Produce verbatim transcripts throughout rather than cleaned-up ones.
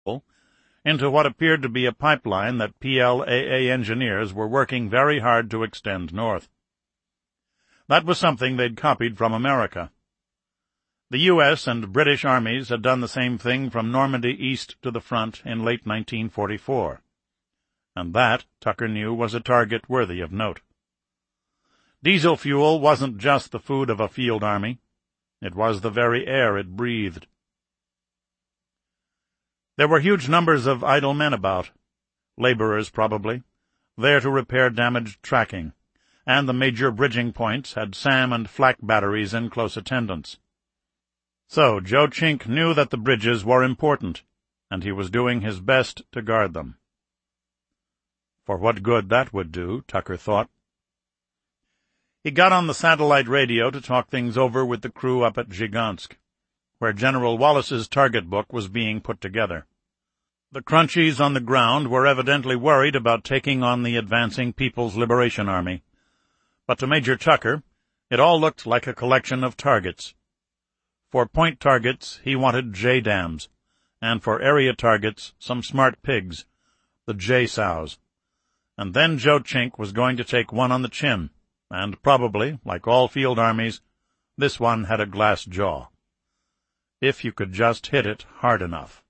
into what appeared to be a pipeline that P L A A engineers were working very hard to extend north. That was something they'd copied from America. The U S and British armies had done the same thing from Normandy east to the front in late nineteen forty-four. And that, Tucker knew, was a target worthy of note. Diesel fuel wasn't just the food of a field army. It was the very air it breathed. There were huge numbers of idle men about, laborers probably, there to repair damaged tracking, and the major bridging points had SAM and flak batteries in close attendance. So Joe Chink knew that the bridges were important, and he was doing his best to guard them. For what good that would do, Tucker thought. He got on the satellite radio to talk things over with the crew up at Gigantsk, where General Wallace's target book was being put together. The Crunchies on the ground were evidently worried about taking on the advancing People's Liberation Army. But to Major Tucker, it all looked like a collection of targets. For point targets, he wanted J-dams, and for area targets, some smart pigs, the J-sows. And then Joe Chink was going to take one on the chin, and probably, like all field armies, this one had a glass jaw. If you could just hit it hard enough.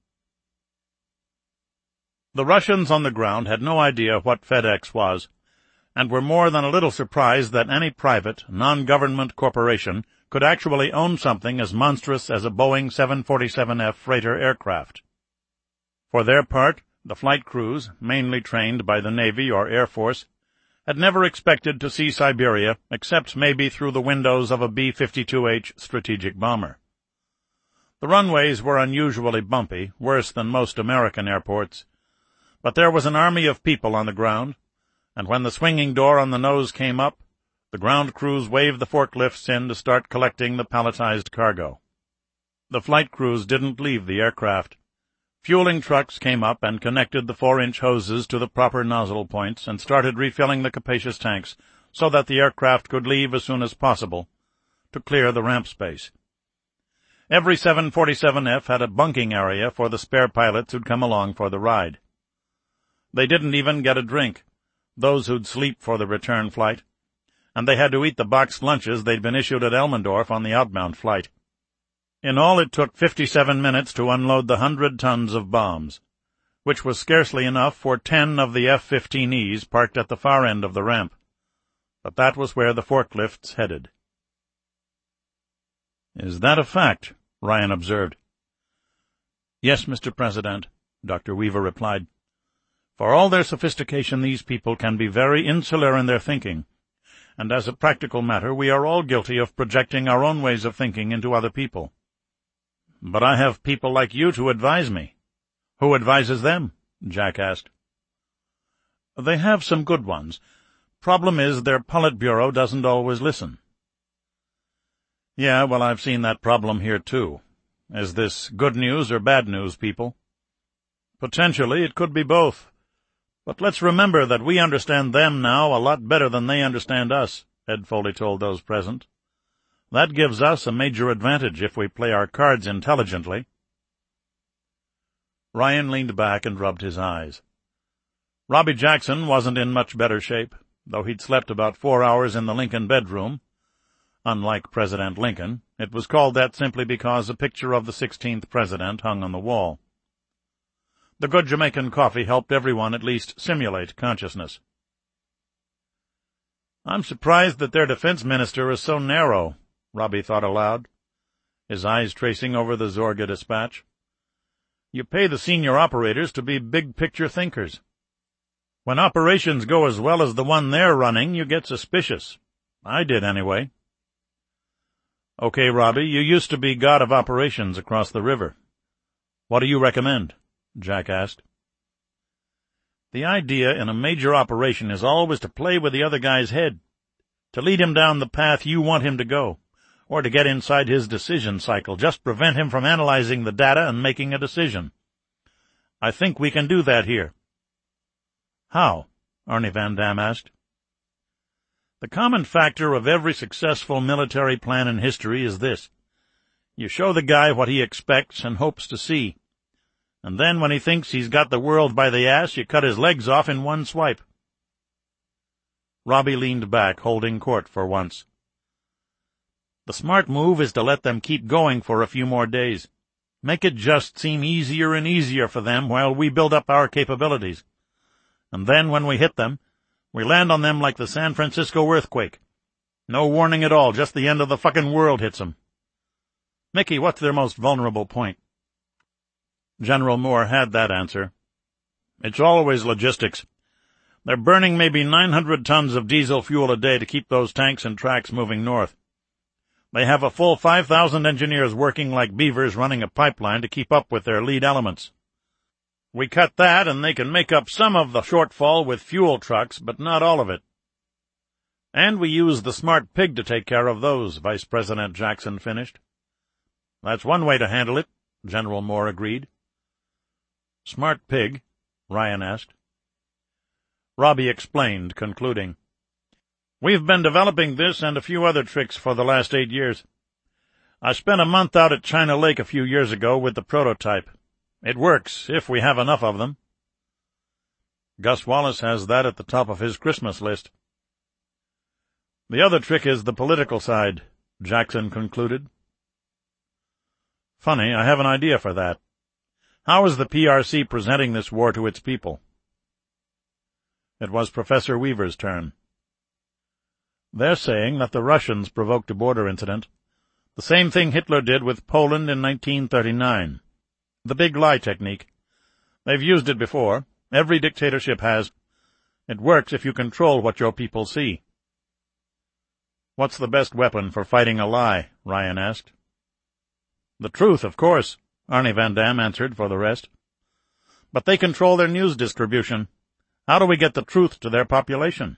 The Russians on the ground had no idea what FedEx was, and were more than a little surprised that any private, non-government corporation could actually own something as monstrous as a Boeing seven forty-seven F freighter aircraft. For their part, the flight crews, mainly trained by the Navy or Air Force, had never expected to see Siberia except maybe through the windows of a B fifty-two H strategic bomber. The runways were unusually bumpy, worse than most American airports, but there was an army of people on the ground, and when the swinging door on the nose came up, the ground crews waved the forklifts in to start collecting the palletized cargo. The flight crews didn't leave the aircraft. Fueling trucks came up and connected the four-inch hoses to the proper nozzle points and started refilling the capacious tanks so that the aircraft could leave as soon as possible, to clear the ramp space. Every seven forty-seven F had a bunking area for the spare pilots who'd come along for the ride. They didn't even get a drink, those who'd sleep for the return flight, and they had to eat the boxed lunches they'd been issued at Elmendorf on the outbound flight. In all, it took fifty-seven minutes to unload the hundred tons of bombs, which was scarcely enough for ten of the F fifteen Es parked at the far end of the ramp. But that was where the forklifts headed. "Is that a fact?" Ryan observed. "Yes, Mister President," Doctor Weaver replied. "For all their sophistication, these people can be very insular in their thinking, and as a practical matter, we are all guilty of projecting our own ways of thinking into other people. But I have people like you to advise me." "Who advises them?" Jack asked. "They have some good ones. Problem is, their Politburo doesn't always listen." "Yeah, well, I've seen that problem here, too. Is this good news or bad news, people?" "Potentially, it could be both. But let's remember that we understand them now a lot better than they understand us," Ed Foley told those present. "That gives us a major advantage if we play our cards intelligently." Ryan leaned back and rubbed his eyes. Robbie Jackson wasn't in much better shape, though he'd slept about four hours in the Lincoln bedroom. Unlike President Lincoln, it was called that simply because a picture of the sixteenth president hung on the wall. The good Jamaican coffee helped everyone at least simulate consciousness. "I'm surprised that their defense minister is so narrow," Robbie thought aloud, his eyes tracing over the Zorga dispatch. "You pay the senior operators to be big-picture thinkers. When operations go as well as the one they're running, you get suspicious. I did, anyway." "Okay, Robbie, you used to be god of operations across the river. What do you recommend?" Jack asked. "The idea in a major operation is always to play with the other guy's head, to lead him down the path you want him to go, or to get inside his decision cycle, just prevent him from analyzing the data and making a decision. I think we can do that here." "How?" Arnie Van Dam asked. "The common factor of every successful military plan in history is this. You show the guy what he expects and hopes to see. And then when he thinks he's got the world by the ass, you cut his legs off in one swipe. Robbie leaned back, holding court for once. The smart move is to let them keep going for a few more days. Make it just seem easier and easier for them while we build up our capabilities. And then when we hit them, we land on them like the San Francisco earthquake. No warning at all, just the end of the fucking world hits them. Mickey, what's their most vulnerable point? General Moore had that answer. It's always logistics. They're burning maybe nine hundred tons of diesel fuel a day to keep those tanks and tracks moving north. They have a full five thousand engineers working like beavers running a pipeline to keep up with their lead elements. We cut that and they can make up some of the shortfall with fuel trucks, but not all of it. And we use the smart pig to take care of those, Vice President Jackson finished. That's one way to handle it, General Moore agreed. Smart pig? Ryan asked. Robbie explained, concluding. We've been developing this and a few other tricks for the last eight years. I spent a month out at China Lake a few years ago with the prototype. It works, if we have enough of them. Gus Wallace has that at the top of his Christmas list. The other trick is the political side, Jackson concluded. Funny, I have an idea for that. How is the P R C presenting this war to its people? It was Professor Weaver's turn. They're saying that the Russians provoked a border incident, the same thing Hitler did with Poland in nineteen thirty-nine. The big lie technique. They've used it before. Every dictatorship has. It works if you control what your people see. What's the best weapon for fighting a lie? Ryan asked. The truth, of course, Arnie Van Dam answered for the rest. But they control their news distribution. How do we get the truth to their population?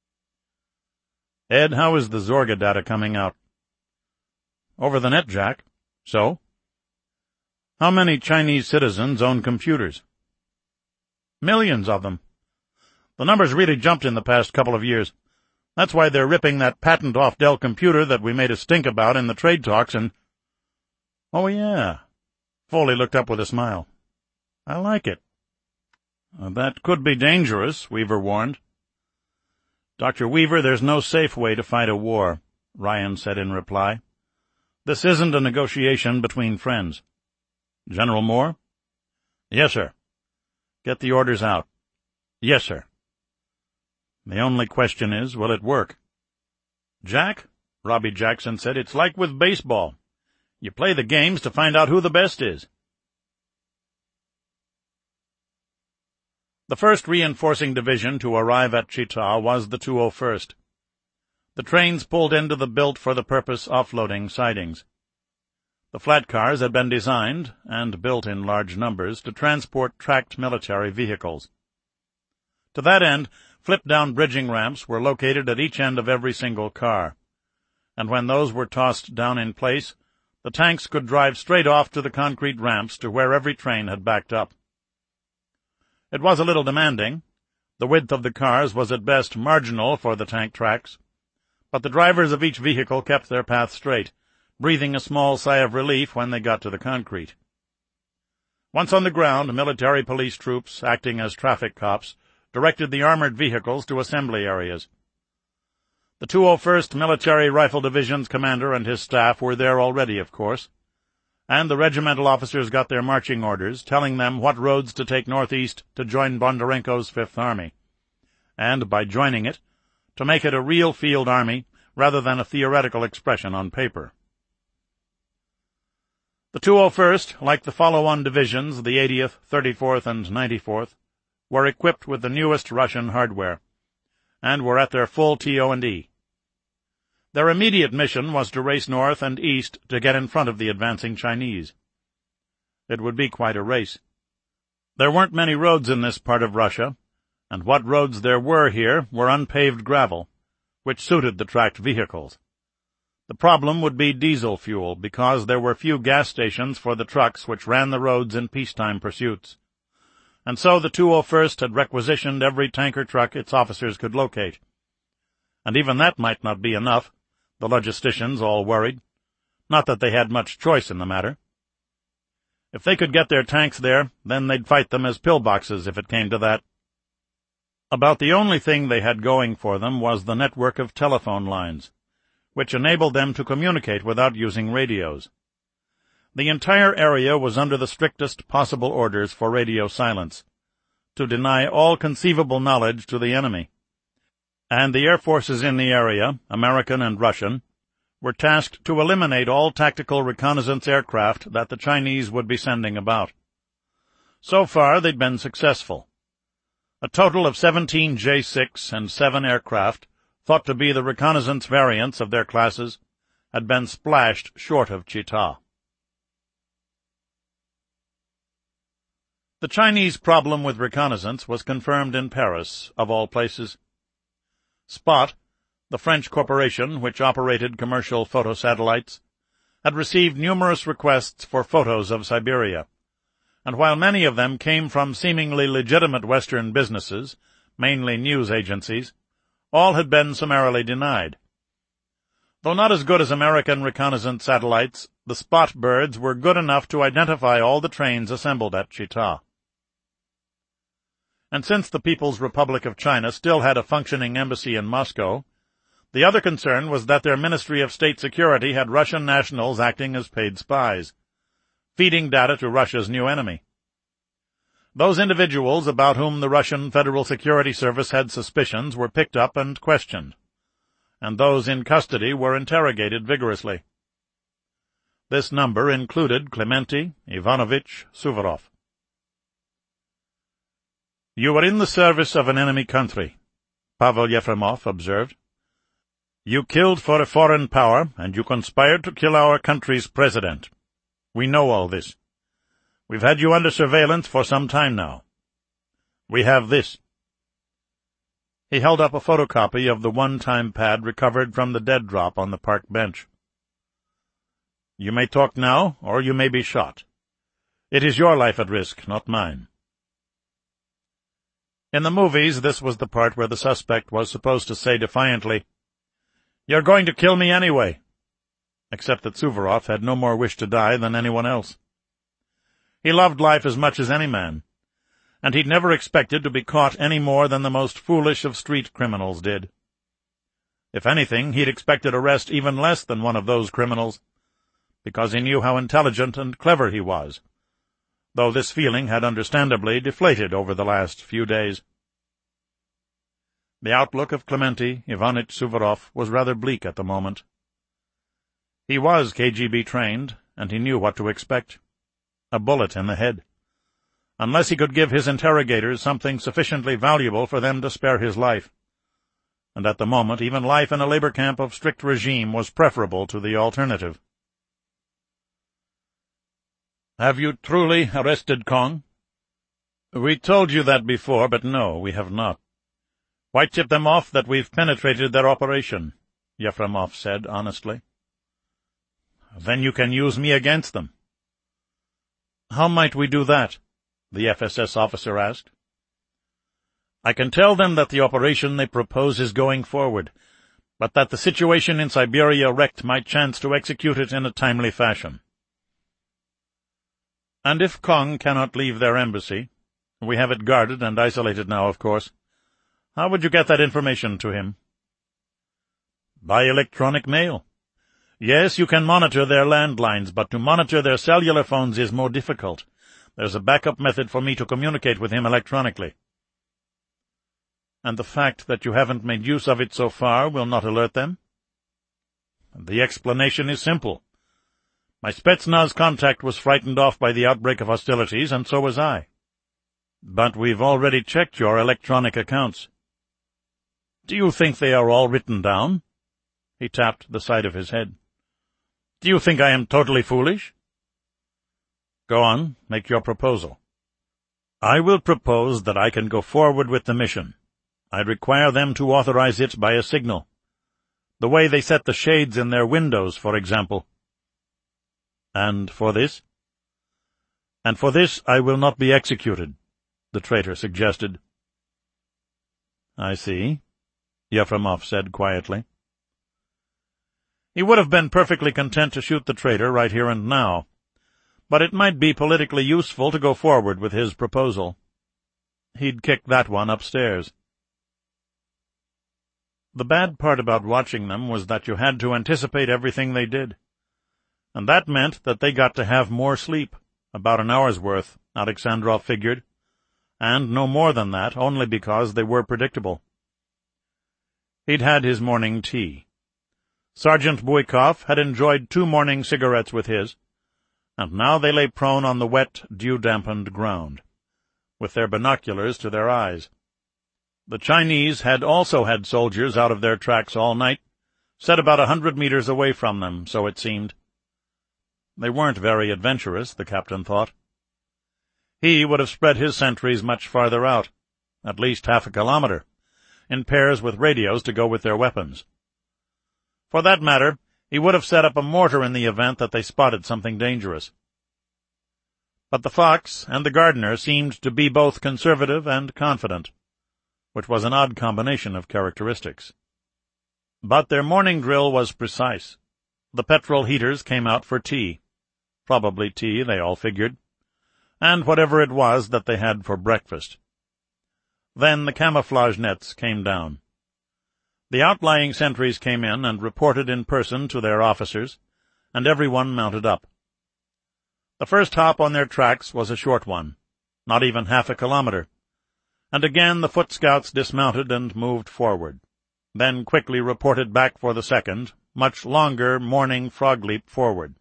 Ed, how is the Zorga data coming out? Over the net, Jack. So? How many Chinese citizens own computers? Millions of them. The numbers really jumped in the past couple of years. That's why they're ripping that patent off Dell Computer that we made a stink about in the trade talks and... Oh, yeah. Foley looked up with a smile. I like it. Uh, that could be dangerous, Weaver warned. Doctor Weaver, there's no safe way to fight a war, Ryan said in reply. This isn't a negotiation between friends. General Moore? Yes, sir. Get the orders out. Yes, sir. The only question is, will it work? Jack, Robbie Jackson said, it's like with baseball. You play the games to find out who the best is. The first reinforcing division to arrive at Chita was the two oh first. The trains pulled into the built-for-the-purpose offloading sidings. The flat cars had been designed, and built in large numbers, to transport tracked military vehicles. To that end, flip-down bridging ramps were located at each end of every single car, and when those were tossed down in place, the tanks could drive straight off to the concrete ramps to where every train had backed up. It was a little demanding. The width of the cars was at best marginal for the tank tracks, but the drivers of each vehicle kept their path straight, breathing a small sigh of relief when they got to the concrete. Once on the ground, military police troops, acting as traffic cops, directed the armored vehicles to assembly areas. The two oh first Military Rifle Division's commander and his staff were there already, of course, and the regimental officers got their marching orders, telling them what roads to take northeast to join Bondarenko's Fifth Army, and, by joining it, to make it a real field army rather than a theoretical expression on paper. The two oh first, like the follow-on divisions, the eightieth, thirty-fourth, and ninety-fourth, were equipped with the newest Russian hardware, and were at their full T O and E. Their immediate mission was to race north and east to get in front of the advancing Chinese. It would be quite a race. There weren't many roads in this part of Russia, and what roads there were here were unpaved gravel, which suited the tracked vehicles. The problem would be diesel fuel, because there were few gas stations for the trucks which ran the roads in peacetime pursuits. And so the two oh first had requisitioned every tanker truck its officers could locate. And even that might not be enough, the logisticians all worried. Not that they had much choice in the matter. If they could get their tanks there, then they'd fight them as pillboxes if it came to that. About the only thing they had going for them was the network of telephone lines, which enabled them to communicate without using radios. The entire area was under the strictest possible orders for radio silence, to deny all conceivable knowledge to the enemy. And the air forces in the area, American and Russian, were tasked to eliminate all tactical reconnaissance aircraft that the Chinese would be sending about. So far, they'd been successful. A total of seventeen J six and seven aircraft, thought to be the reconnaissance variants of their classes, had been splashed short of Chita. The Chinese problem with reconnaissance was confirmed in Paris, of all places. Spot, the French corporation which operated commercial photosatellites, had received numerous requests for photos of Siberia, and while many of them came from seemingly legitimate Western businesses, mainly news agencies, all had been summarily denied. Though not as good as American reconnaissance satellites, the Spot birds were good enough to identify all the trains assembled at Chita. And since the People's Republic of China still had a functioning embassy in Moscow, the other concern was that their Ministry of State Security had Russian nationals acting as paid spies, feeding data to Russia's new enemy. Those individuals about whom the Russian Federal Security Service had suspicions were picked up and questioned, and those in custody were interrogated vigorously. This number included Clementi Ivanovich Suvorov. "You were in the service of an enemy country," Pavel Yefremov observed. "You killed for a foreign power, and you conspired to kill our country's president. We know all this. We've had you under surveillance for some time now. We have this." He held up a photocopy of the one-time pad recovered from the dead drop on the park bench. "You may talk now, or you may be shot. It is your life at risk, not mine." In the movies, this was the part where the suspect was supposed to say defiantly, "You're going to kill me anyway," except that Suvorov had no more wish to die than anyone else. He loved life as much as any man, and he'd never expected to be caught any more than the most foolish of street criminals did. If anything, he'd expected arrest even less than one of those criminals, because he knew how intelligent and clever he was, though this feeling had understandably deflated over the last few days. The outlook of Clementi Ivanitch Suvorov was rather bleak at the moment. He was K G B trained, and he knew what to expect. A bullet in the head. Unless he could give his interrogators something sufficiently valuable for them to spare his life. And at the moment, even life in a labor camp of strict regime was preferable to the alternative. "Have you truly arrested Kong?" "We told you that before, but no, we have not." "Why tip them off that we've penetrated their operation?" Yefremov said honestly. "Then you can use me against them." "How might we do that?" the F S S officer asked. "I can tell them that the operation they propose is going forward, but that the situation in Siberia wrecked my chance to execute it in a timely fashion." "And if Kong cannot leave their embassy, we have it guarded and isolated now, of course, how would you get that information to him?" "By electronic mail. Yes, you can monitor their landlines, but to monitor their cellular phones is more difficult. There's a backup method for me to communicate with him electronically." "And the fact that you haven't made use of it so far will not alert them?" "The explanation is simple. My Spetsnaz contact was frightened off by the outbreak of hostilities, and so was I." "But we've already checked your electronic accounts." "Do you think they are all written down?" He tapped the side of his head. "Do you think I am totally foolish?" "Go on, make your proposal." "I will propose that I can go forward with the mission. I require them to authorize it by a signal. The way they set the shades in their windows, for example." "And for this?" "And for this I will not be executed," the traitor suggested. "I see," Yefremov said quietly. He would have been perfectly content to shoot the traitor right here and now, but it might be politically useful to go forward with his proposal. He'd kick that one upstairs. The bad part about watching them was that you had to anticipate everything they did. And that meant that they got to have more sleep, about an hour's worth, Alexandrov figured, and no more than that, only because they were predictable. He'd had his morning tea. Sergeant Buikov had enjoyed two morning cigarettes with his, and now they lay prone on the wet, dew-dampened ground, with their binoculars to their eyes. The Chinese had also had soldiers out of their tracks all night, set about a hundred meters away from them, so it seemed. They weren't very adventurous, the captain thought. He would have spread his sentries much farther out, at least half a kilometer, in pairs with radios to go with their weapons. For that matter, he would have set up a mortar in the event that they spotted something dangerous. But the Fox and the gardener seemed to be both conservative and confident, which was an odd combination of characteristics. But their morning drill was precise. The petrol heaters came out for tea. Probably tea, they all figured, and whatever it was that they had for breakfast. Then the camouflage nets came down. The outlying sentries came in and reported in person to their officers, and everyone mounted up. The first hop on their tracks was a short one, not even half a kilometer, and again the foot scouts dismounted and moved forward, then quickly reported back for the second, much longer morning frog leap forward.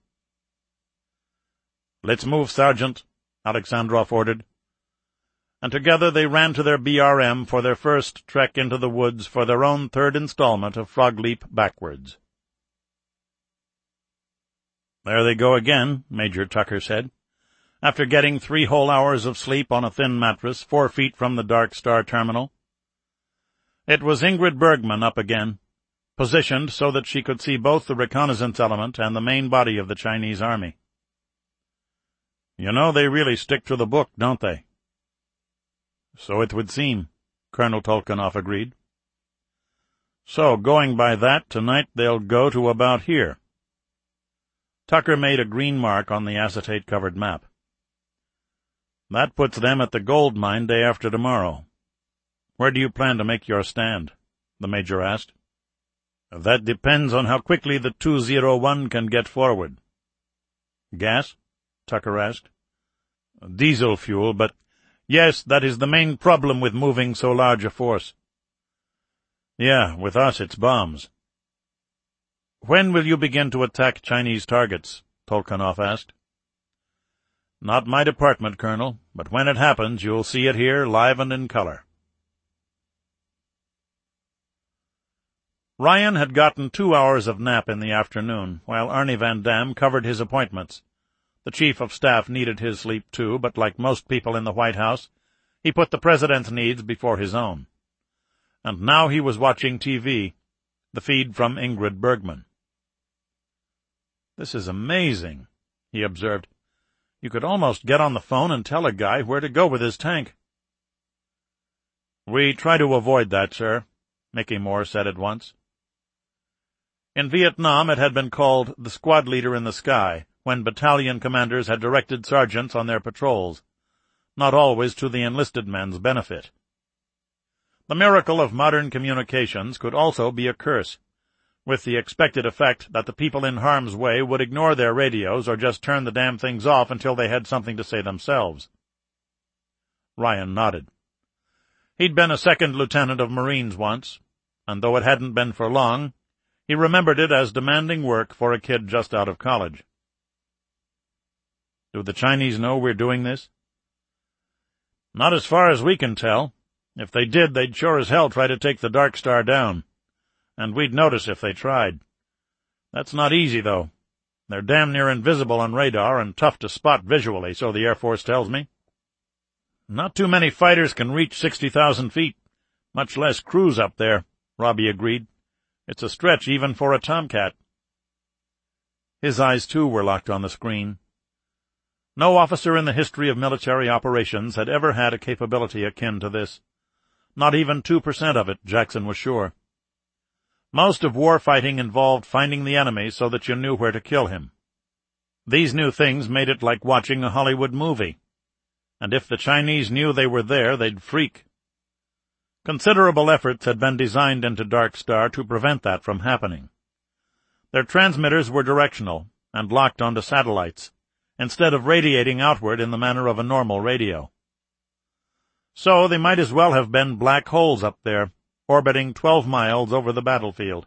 "Let's move, Sergeant," Alexandrov ordered. And together they ran to their B R M for their first trek into the woods for their own third installment of frog leap backwards. "There they go again," Major Tucker said, after getting three whole hours of sleep on a thin mattress four feet from the Dark Star terminal. It was Ingrid Bergman up again, positioned so that she could see both the reconnaissance element and the main body of the Chinese army. "You know they really stick to the book, don't they?" "So it would seem," Colonel Tolkanoff agreed. "So, going by that, tonight they'll go to about here." Tucker made a green mark on the acetate-covered map. "That puts them at the gold mine day after tomorrow. Where do you plan to make your stand?" the Major asked. "That depends on how quickly the two oh one can get forward." "Gas?" Tucker asked. "Diesel fuel, but yes, that is the main problem with moving so large a force." "Yeah, with us it's bombs." "When will you begin to attack Chinese targets?" Tolkanoff asked. "Not my department, Colonel, but when it happens you'll see it here live and in color." Ryan had gotten two hours of nap in the afternoon, while Arnie Van Dam covered his appointments. The Chief of Staff needed his sleep too, but like most people in the White House, he put the President's needs before his own. And now he was watching T V, the feed from Ingrid Bergman. "This is amazing," he observed. "You could almost get on the phone and tell a guy where to go with his tank." "We try to avoid that, sir," Mickey Moore said at once. In Vietnam it had been called the squad leader in the sky, when battalion commanders had directed sergeants on their patrols, not always to the enlisted men's benefit. The miracle of modern communications could also be a curse, with the expected effect that the people in harm's way would ignore their radios or just turn the damn things off until they had something to say themselves. Ryan nodded. He'd been a second lieutenant of Marines once, and though it hadn't been for long, he remembered it as demanding work for a kid just out of college. "Do the Chinese know we're doing this?" "Not as far as we can tell. If they did, they'd sure as hell try to take the Dark Star down. And we'd notice if they tried. That's not easy, though. They're damn near invisible on radar and tough to spot visually, so the Air Force tells me. Not too many fighters can reach sixty thousand feet, much less cruise up there," Robbie agreed. "It's a stretch even for a Tomcat." His eyes, too, were locked on the screen. No officer in the history of military operations had ever had a capability akin to this. Not even two percent of it, Jackson was sure. Most of war fighting involved finding the enemy so that you knew where to kill him. These new things made it like watching a Hollywood movie, and if the Chinese knew they were there, they'd freak. Considerable efforts had been designed into Dark Star to prevent that from happening. Their transmitters were directional and locked onto satellites, instead of radiating outward in the manner of a normal radio. So they might as well have been black holes up there, orbiting twelve miles over the battlefield.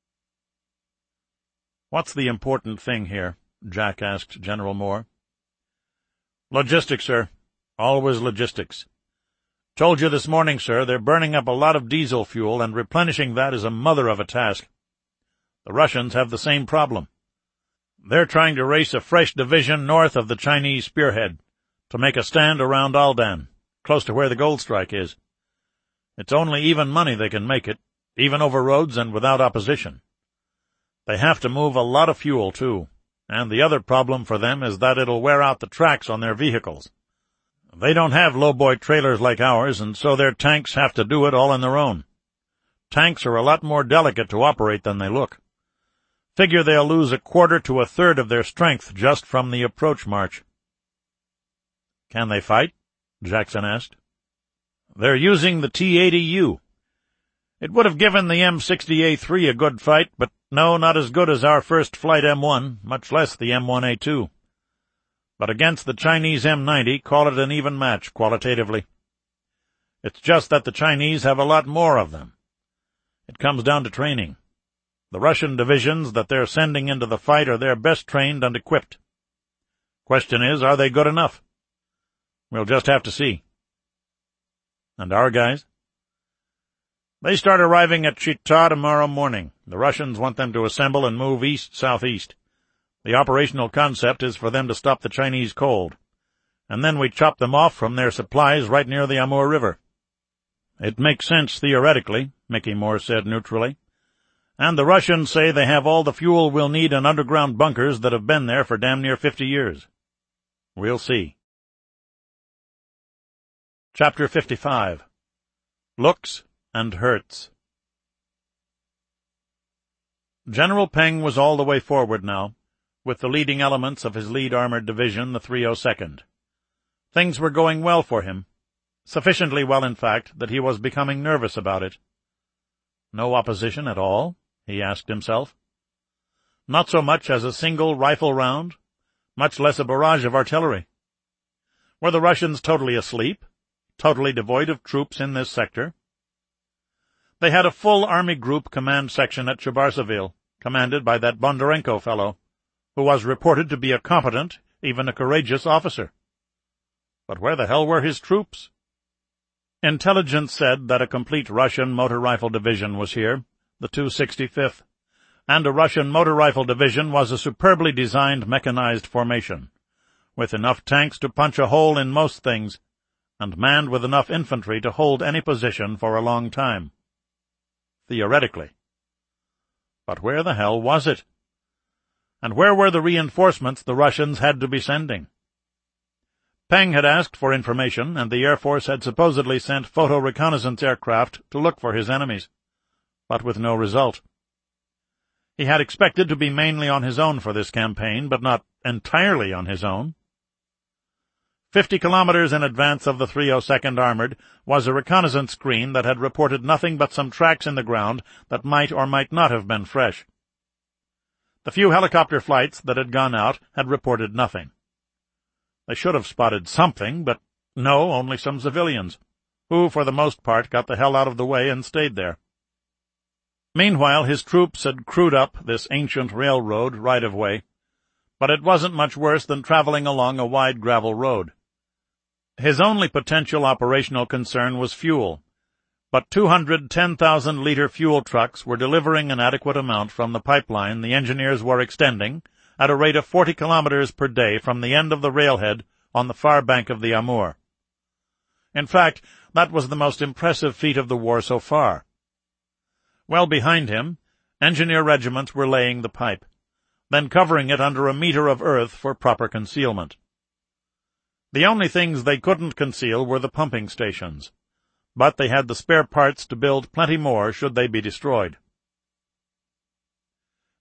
"What's the important thing here?" Jack asked General Moore. "Logistics, sir. Always logistics. Told you this morning, sir, they're burning up a lot of diesel fuel, and replenishing that is a mother of a task. The Russians have the same problem. They're trying to race a fresh division north of the Chinese spearhead to make a stand around Aldan, close to where the gold strike is. It's only even money they can make it, even over roads and without opposition. They have to move a lot of fuel, too, and the other problem for them is that it'll wear out the tracks on their vehicles. They don't have lowboy trailers like ours, and so their tanks have to do it all on their own. Tanks are a lot more delicate to operate than they look. Figure they'll lose a quarter to a third of their strength just from the approach march." "Can they fight?" Jackson asked. "They're using the T eighty U. It would have given the M sixty A three a good fight, but no, not as good as our first flight M one, much less the M one A two. But against the Chinese M ninety, call it an even match, qualitatively. It's just that the Chinese have a lot more of them. It comes down to training. The Russian divisions that they're sending into the fight are their best trained and equipped. Question is, are they good enough? We'll just have to see." "And our guys?" "They start arriving at Chita tomorrow morning. The Russians want them to assemble and move east-southeast. The operational concept is for them to stop the Chinese cold, and then we chop them off from their supplies right near the Amur River." "It makes sense theoretically," Mickey Moore said neutrally. "And the Russians say they have all the fuel we'll need in underground bunkers that have been there for damn near fifty years. We'll see." Chapter fifty-five. Looks and Hurts. General Peng was all the way forward now, with the leading elements of his lead armored division, the three oh second. Things were going well for him, sufficiently well, in fact, that he was becoming nervous about it. No opposition at all, he asked himself. Not so much as a single rifle round, much less a barrage of artillery. Were the Russians totally asleep, totally devoid of troops in this sector? They had a full Army Group command section at Chabarsoville, commanded by that Bondarenko fellow, who was reported to be a competent, even a courageous officer. But where the hell were his troops? Intelligence said that a complete Russian motor rifle division was here, the two sixty-fifth, and a Russian motor rifle division was a superbly designed mechanized formation, with enough tanks to punch a hole in most things, and manned with enough infantry to hold any position for a long time. Theoretically. But where the hell was it? And where were the reinforcements the Russians had to be sending? Peng had asked for information, and the Air Force had supposedly sent photo-reconnaissance aircraft to look for his enemies, but with no result. He had expected to be mainly on his own for this campaign, but not entirely on his own. Fifty kilometers in advance of the three oh second Armored was a reconnaissance screen that had reported nothing but some tracks in the ground that might or might not have been fresh. The few helicopter flights that had gone out had reported nothing. They should have spotted something, but no, only some civilians, who for the most part got the hell out of the way and stayed there. Meanwhile, his troops had crewed up this ancient railroad right-of-way, but it wasn't much worse than traveling along a wide gravel road. His only potential operational concern was fuel, but two hundred ten thousand liter fuel trucks were delivering an adequate amount from the pipeline the engineers were extending at a rate of forty kilometers per day from the end of the railhead on the far bank of the Amur. In fact, that was the most impressive feat of the war so far. Well behind him, engineer regiments were laying the pipe, then covering it under a meter of earth for proper concealment. The only things they couldn't conceal were the pumping stations, but they had the spare parts to build plenty more should they be destroyed.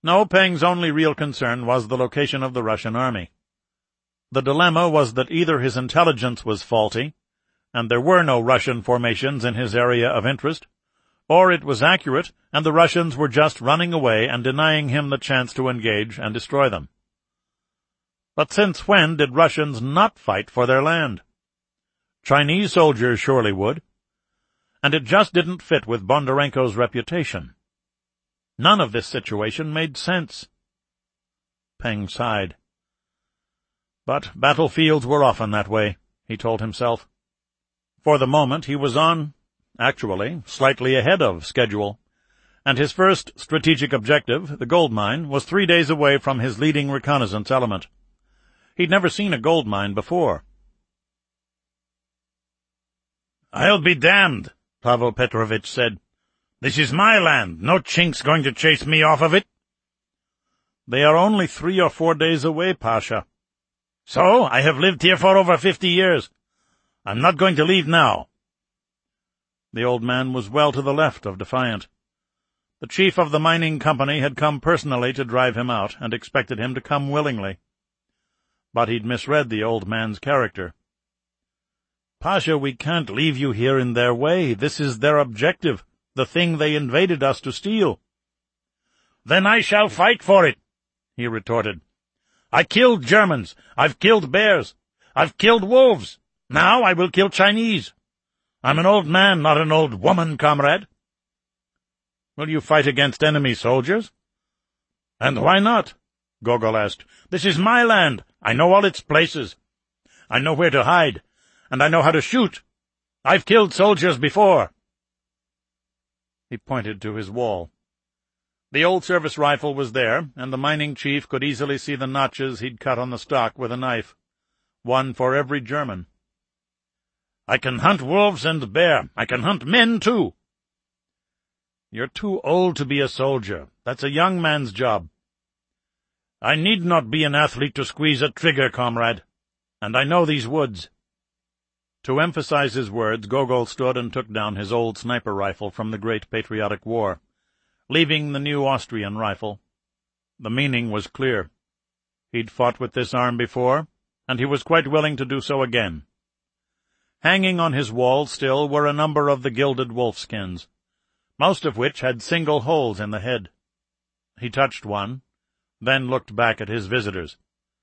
No, Peng's only real concern was the location of the Russian army. The dilemma was that either his intelligence was faulty, and there were no Russian formations in his area of interest, or it was accurate, and the Russians were just running away and denying him the chance to engage and destroy them. But since when did Russians not fight for their land? Chinese soldiers surely would, and it just didn't fit with Bondarenko's reputation. None of this situation made sense. Peng sighed. But battlefields were often that way, he told himself. For the moment he was on, actually, slightly ahead of schedule, and his first strategic objective, the gold mine, was three days away from his leading reconnaissance element. He'd never seen a gold mine before. "I'll be damned," Pavel Petrovitch said. "This is my land. No chink's going to chase me off of it." "They are only three or four days away, Pasha." "So, I have lived here for over fifty years. I'm not going to leave now." The old man was well to the left of defiant. The chief of the mining company had come personally to drive him out, and expected him to come willingly. But he'd misread the old man's character. "Pasha, we can't leave you here in their way. This is their objective, the thing they invaded us to steal." "Then I shall fight for it," he retorted. "I killed Germans. I've killed bears. I've killed wolves. Now I will kill Chinese. I'm an old man, not an old woman, comrade." "Will you fight against enemy soldiers?" "And why not?" Gogol asked. "This is my land. I know all its places. I know where to hide, and I know how to shoot. I've killed soldiers before." He pointed to his wall. The old service rifle was there, and the mining chief could easily see the notches he'd cut on the stock with a knife, one for every German. "I can hunt wolves and bear. I can hunt men, too." "You're too old to be a soldier. That's a young man's job." "I need not be an athlete to squeeze a trigger, comrade. And I know these woods." To emphasize his words, Gogol stood and took down his old sniper rifle from the Great Patriotic War, leaving the new Austrian rifle. The meaning was clear. He'd fought with this arm before, and he was quite willing to do so again. Hanging on his wall still were a number of the gilded wolfskins, most of which had single holes in the head. He touched one, then looked back at his visitors.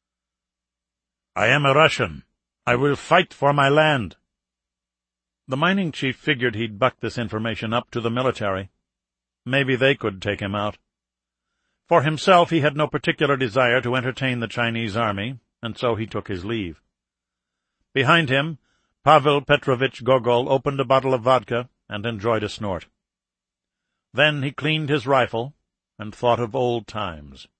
"I am a Russian. I will fight for my land." The mining chief figured he'd buck this information up to the military. Maybe they could take him out. For himself, he had no particular desire to entertain the Chinese army, and so he took his leave. Behind him, Pavel Petrovitch Gogol opened a bottle of vodka and enjoyed a snort. Then he cleaned his rifle and thought of old times.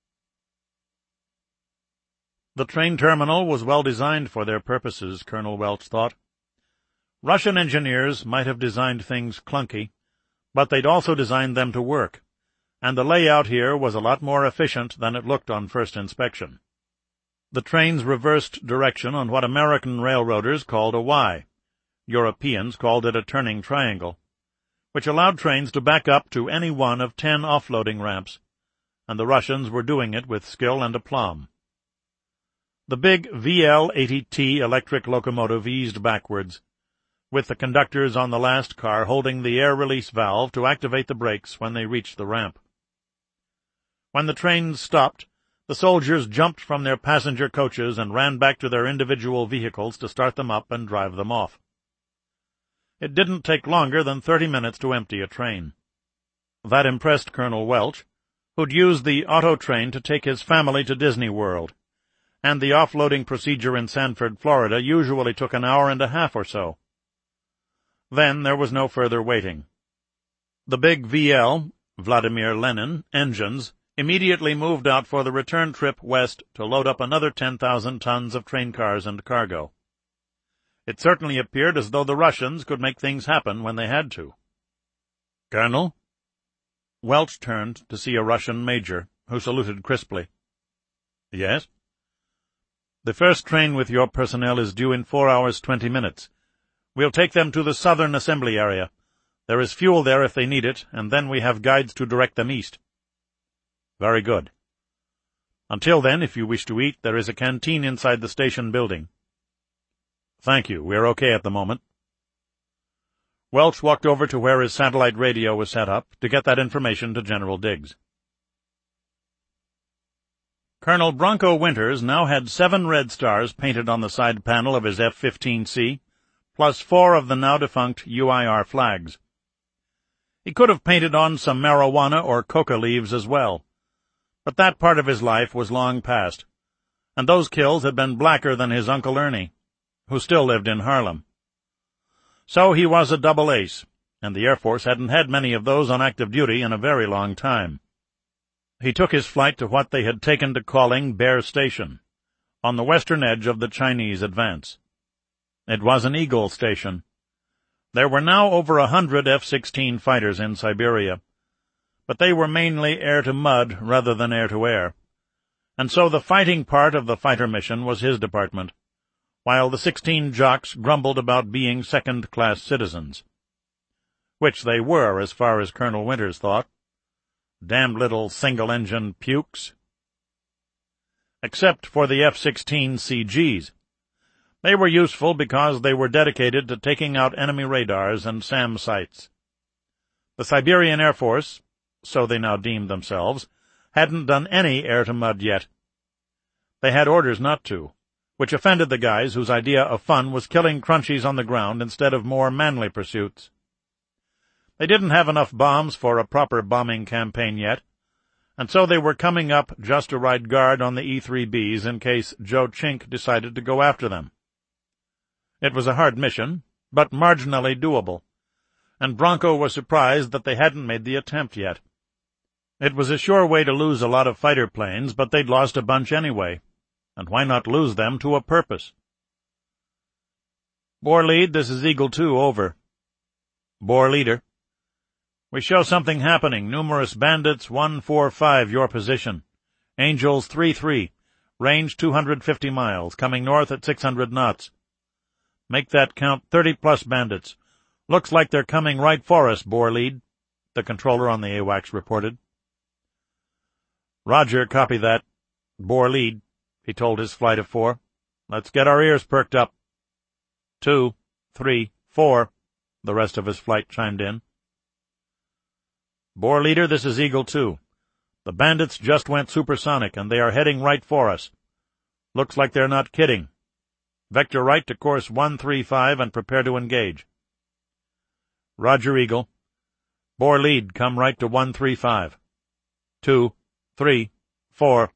The train terminal was well designed for their purposes, Colonel Welch thought. Russian engineers might have designed things clunky, but they'd also designed them to work, and the layout here was a lot more efficient than it looked on first inspection. The trains reversed direction on what American railroaders called a Y. Europeans called it a turning triangle, which allowed trains to back up to any one of ten offloading ramps, and the Russians were doing it with skill and aplomb. The big V L eighty T electric locomotive eased backwards, with the conductors on the last car holding the air release valve to activate the brakes when they reached the ramp. When the trains stopped, the soldiers jumped from their passenger coaches and ran back to their individual vehicles to start them up and drive them off. It didn't take longer than thirty minutes to empty a train. That impressed Colonel Welch, who'd used the auto train to take his family to Disney World, and the offloading procedure in Sanford, Florida, usually took an hour and a half or so. Then there was no further waiting. The big V L, Vladimir Lenin, engines immediately moved out for the return trip west to load up another ten thousand tons of train cars and cargo. It certainly appeared as though the Russians could make things happen when they had to. "Colonel?" Welch turned to see a Russian major, who saluted crisply. "Yes?" "The first train with your personnel is due in four hours twenty minutes. We'll take them to the southern assembly area. There is fuel there if they need it, and then we have guides to direct them east." Very good. Until then, if you wish to eat, there is a canteen inside the station building. Thank you. We're okay at the moment. Welch walked over to where his satellite radio was set up to get that information to General Diggs. Colonel Bronco Winters now had seven red stars painted on the side panel of his F fifteen C, plus four of the now-defunct U I R flags. He could have painted on some marijuana or coca leaves as well, but that part of his life was long past, and those kills had been blacker than his Uncle Ernie, who still lived in Harlem. So he was a double ace, and the Air Force hadn't had many of those on active duty in a very long time. He took his flight to what they had taken to calling Bear Station, on the western edge of the Chinese advance. It was an Eagle station. There were now over a hundred F sixteen fighters in Siberia, but they were mainly air-to-mud rather than air-to-air, and so the fighting part of the fighter mission was his department, while the sixteen jocks grumbled about being second-class citizens. Which they were, as far as Colonel Winters thought. Damned little single-engine pukes. Except for the F sixteen C Gs. They were useful because they were dedicated to taking out enemy radars and SAM sites. The Siberian Air Force, so they now deemed themselves, hadn't done any air-to-mud yet. They had orders not to, which offended the guys whose idea of fun was killing Crunchies on the ground instead of more manly pursuits. They didn't have enough bombs for a proper bombing campaign yet, and so they were coming up just to ride guard on the E three Bs in case Joe Chink decided to go after them. It was a hard mission, but marginally doable, and Bronco was surprised that they hadn't made the attempt yet. It was a sure way to lose a lot of fighter planes, but they'd lost a bunch anyway, and why not lose them to a purpose? Boer Lead, this is Eagle two, over. Boer Leader. We show something happening. Numerous bandits, one four five, your position. Angels three three, range two hundred fifty miles, coming north at six hundred knots. Make that count thirty plus bandits. Looks like they're coming right for us, Boer Lead, the controller on the AWACS reported. Roger, copy that. Boer Lead, he told his flight of four. Let's get our ears perked up. Two, three, four, the rest of his flight chimed in. Boer Leader, this is Eagle two. The bandits just went supersonic, and they are heading right for us. Looks like they're not kidding. Vector right to course one three five and prepare to engage. Roger, Eagle. Boer Lead, come right to one three five. Two, three, four.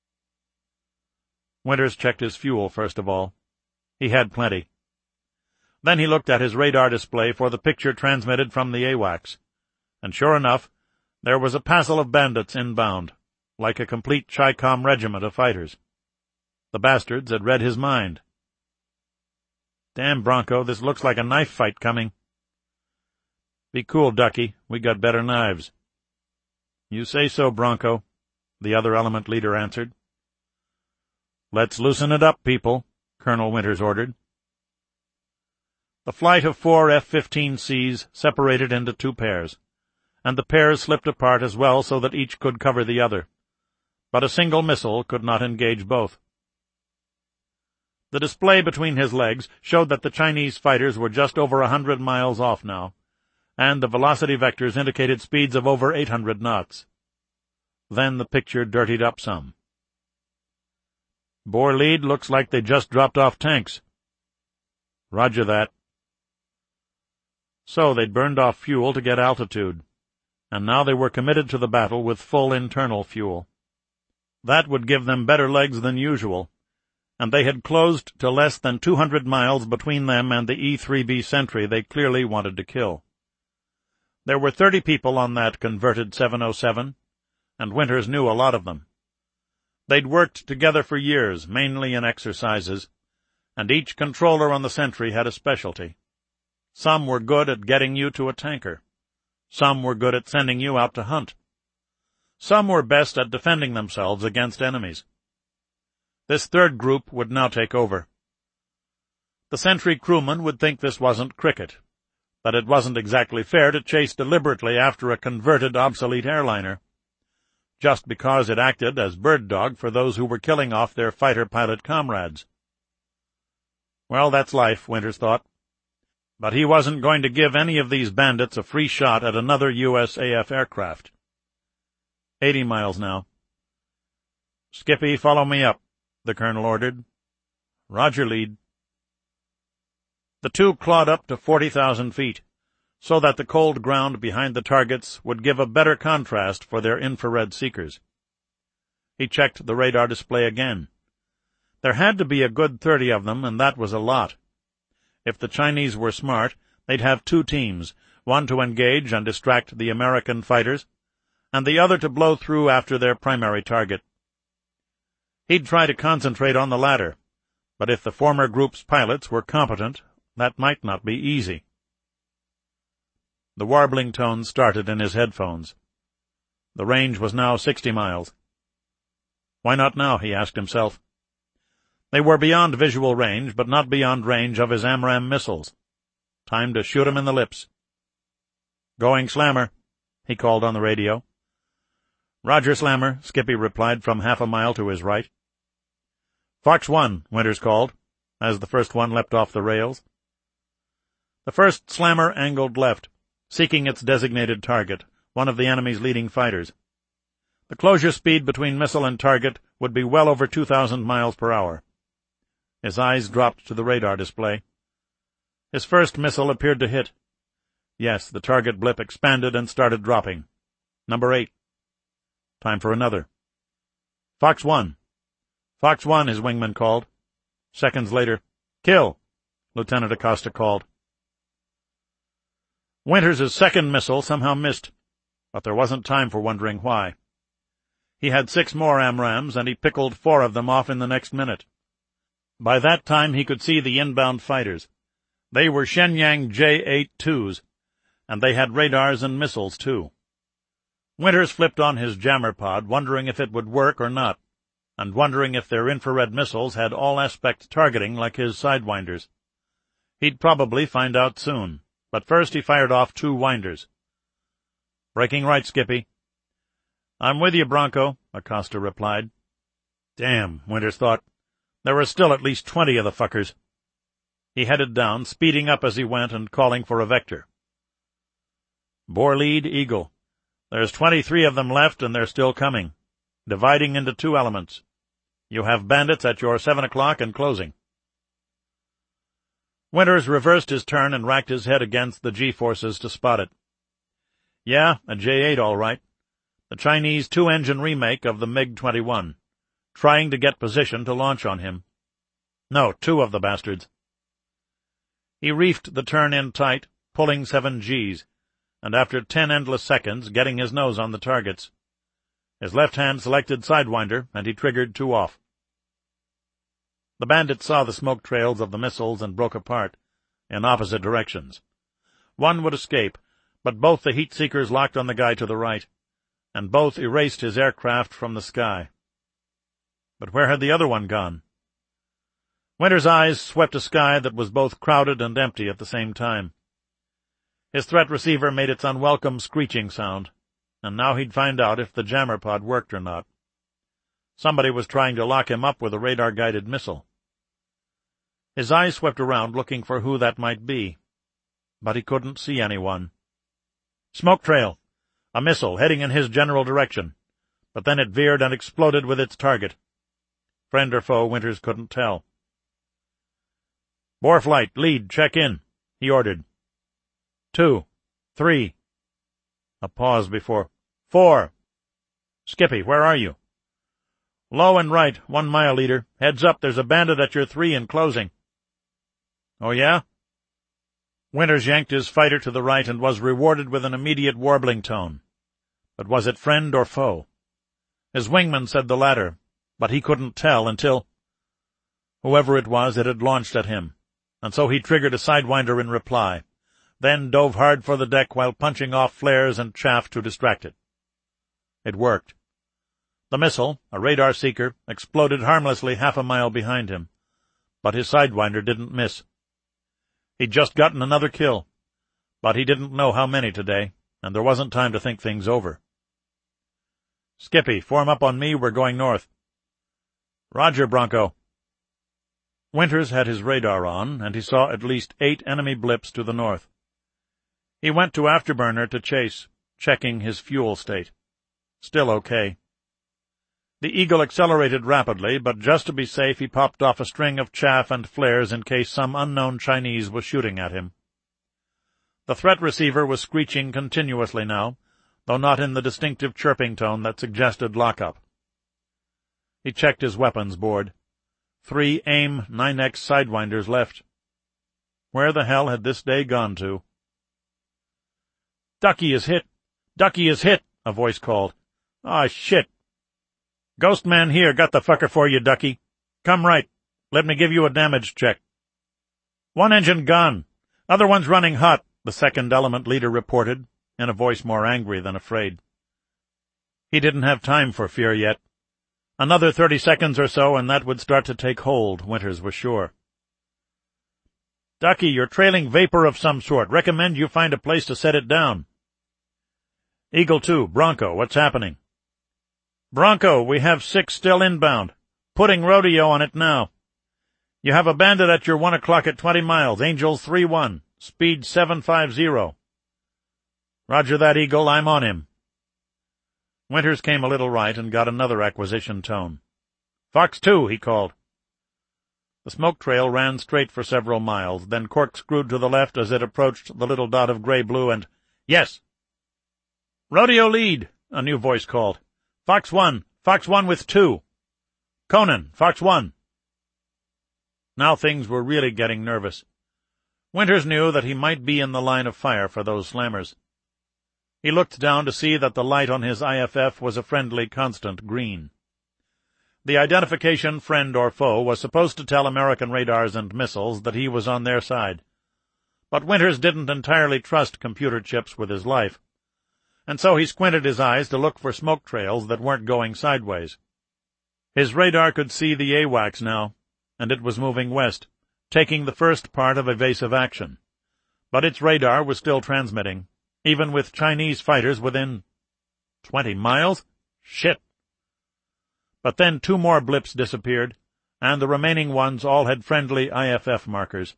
Winters checked his fuel first of all. He had plenty. Then he looked at his radar display for the picture transmitted from the AWACS, and sure enough, there was a passel of bandits inbound, like a complete Chi-Com regiment of fighters. The bastards had read his mind. Damn, Bronco, this looks like a knife fight coming. Be cool, Ducky. We got better knives. You say so, Bronco, the other element leader answered. Let's loosen it up, people, Colonel Winters ordered. The flight of four F fifteen Cs separated into two pairs, and the pairs slipped apart as well so that each could cover the other, but a single missile could not engage both. The display between his legs showed that the Chinese fighters were just over a hundred miles off now, and the velocity vectors indicated speeds of over eight hundred knots. Then the picture dirtied up some. Boer Lead, looks like they just dropped off tanks. Roger that. So they'd burned off fuel to get altitude, and now they were committed to the battle with full internal fuel. That would give them better legs than usual, and they had closed to less than two hundred miles between them and the E three B sentry they clearly wanted to kill. There were thirty people on that converted seven oh seven, and Winters knew a lot of them. They'd worked together for years, mainly in exercises, and each controller on the sentry had a specialty. Some were good at getting you to a tanker. Some were good at sending you out to hunt. Some were best at defending themselves against enemies. This third group would now take over. The sentry crewman would think this wasn't cricket, that it wasn't exactly fair to chase deliberately after a converted obsolete airliner. just because it acted as bird dog for those who were killing off their fighter-pilot comrades. Well, that's life, Winters thought. But he wasn't going to give any of these bandits a free shot at another U S A F aircraft. Eighty miles now. "Skippy, follow me up," the colonel ordered. "Roger, lead." The two clawed up to forty thousand feet, so that the cold ground behind the targets would give a better contrast for their infrared seekers. He checked the radar display again. There had to be a good thirty of them, and that was a lot. If the Chinese were smart, they'd have two teams, one to engage and distract the American fighters, and the other to blow through after their primary target. He'd try to concentrate on the latter, but if the former group's pilots were competent, that might not be easy. The warbling tones started in his headphones. The range was now sixty miles. Why not now, he asked himself. They were beyond visual range, but not beyond range of his AMRAAM missiles. Time to shoot him in the lips. "Going Slammer," he called on the radio. "Roger, Slammer," Skippy replied from half a mile to his right. "Fox one," Winters called, as the first one leapt off the rails. The first Slammer angled left, seeking its designated target, one of the enemy's leading fighters. The closure speed between missile and target would be well over two thousand miles per hour. His eyes dropped to the radar display. His first missile appeared to hit. Yes, the target blip expanded and started dropping. Number eight. Time for another. "Fox one." "Fox one," his wingman called. Seconds later, "Kill," Lieutenant Acosta called. Winters' second missile somehow missed, but there wasn't time for wondering why. He had six more AMRAAMs, and he pickled four of them off in the next minute. By that time he could see the inbound fighters. They were Shenyang J eighty-twos, and they had radars and missiles, too. Winters flipped on his jammer pod, wondering if it would work or not, and wondering if their infrared missiles had all-aspect targeting like his Sidewinders. He'd probably find out soon, but first he fired off two winders. "Breaking right, Skippy." "I'm with you, Bronco," Acosta replied. Damn, Winters thought. There were still at least twenty of the fuckers. He headed down, speeding up as he went and calling for a vector. "Bore lead, Eagle. There's twenty-three of them left, and they're still coming, dividing into two elements. You have bandits at your seven o'clock and closing." Winters reversed his turn and racked his head against the G-forces to spot it. Yeah, a J eight all right. The Chinese two-engine remake of the MiG twenty-one. Trying to get position to launch on him. No, two of the bastards. He reefed the turn in tight, pulling seven Gs, and after ten endless seconds getting his nose on the targets. His left hand selected Sidewinder, and he triggered two off. The bandits saw the smoke trails of the missiles and broke apart, in opposite directions. One would escape, but both the heat-seekers locked on the guy to the right, and both erased his aircraft from the sky. But where had the other one gone? Winters' eyes swept a sky that was both crowded and empty at the same time. His threat receiver made its unwelcome screeching sound, and now he'd find out if the jammer pod worked or not. Somebody was trying to lock him up with a radar-guided missile. His eyes swept around looking for who that might be, but he couldn't see anyone. Smoke trail! A missile heading in his general direction, but then it veered and exploded with its target. Friend or foe, Winters couldn't tell. "Bore flight, lead, check in," he ordered. Two. Three. A pause before. Four. "Skippy, where are you?" "Low and right, one mile, leader. Heads up, there's a bandit at your three and closing." "Oh, yeah?" Winters yanked his fighter to the right and was rewarded with an immediate warbling tone. But was it friend or foe? His wingman said the latter, but he couldn't tell until— Whoever it was, it had launched at him, and so he triggered a Sidewinder in reply, then dove hard for the deck while punching off flares and chaff to distract it. It worked. The missile, a radar seeker, exploded harmlessly half a mile behind him, but his Sidewinder didn't miss. He'd just gotten another kill, but he didn't know how many today, and there wasn't time to think things over. Skippy, form up on me, we're going north. Roger, Bronco. Winters had his radar on, and he saw at least eight enemy blips to the north. He went to Afterburner to chase, checking his fuel state. Still okay. The Eagle accelerated rapidly, but just to be safe he popped off a string of chaff and flares in case some unknown Chinese was shooting at him. The threat receiver was screeching continuously now, though not in the distinctive chirping tone that suggested lockup. He checked his weapons board. Three AIM nine X Sidewinders left. Where the hell had this day gone to? "Ducky is hit! Ducky is hit!" a voice called. "Aw, shit! Ghostman here, got the fucker for you, Ducky. Come right. Let me give you a damage check." "One engine gone. Other one's running hot," the second element leader reported, in a voice more angry than afraid. He didn't have time for fear yet. Another thirty seconds or so, and that would start to take hold, Winters was sure. "Ducky, you're trailing vapor of some sort. Recommend you find a place to set it down." Eagle two, Bronco, what's happening? "Bronco, we have six still inbound. Putting rodeo on it now. You have a bandit at your one o'clock at twenty miles, Angels three one, speed seven five zero. "Roger that, Eagle, I'm on him." Winters came a little right and got another acquisition tone. "Fox two, he called. The smoke trail ran straight for several miles, then corkscrewed to the left as it approached the little dot of gray-blue and, "Yes!" "Rodeo lead," a new voice called. "Fox one, Fox one with two. Conan, Fox one." Now things were really getting nervous. Winters knew that he might be in the line of fire for those slammers. He looked down to see that the light on his I F F was a friendly constant green. The identification, friend or foe, was supposed to tell American radars and missiles that he was on their side. But Winters didn't entirely trust computer chips with his life, and so he squinted his eyes to look for smoke trails that weren't going sideways. His radar could see the AWACS now, and it was moving west, taking the first part of evasive action. But its radar was still transmitting, even with Chinese fighters within twenty miles? Shit! But then two more blips disappeared, and the remaining ones all had friendly I F F markers.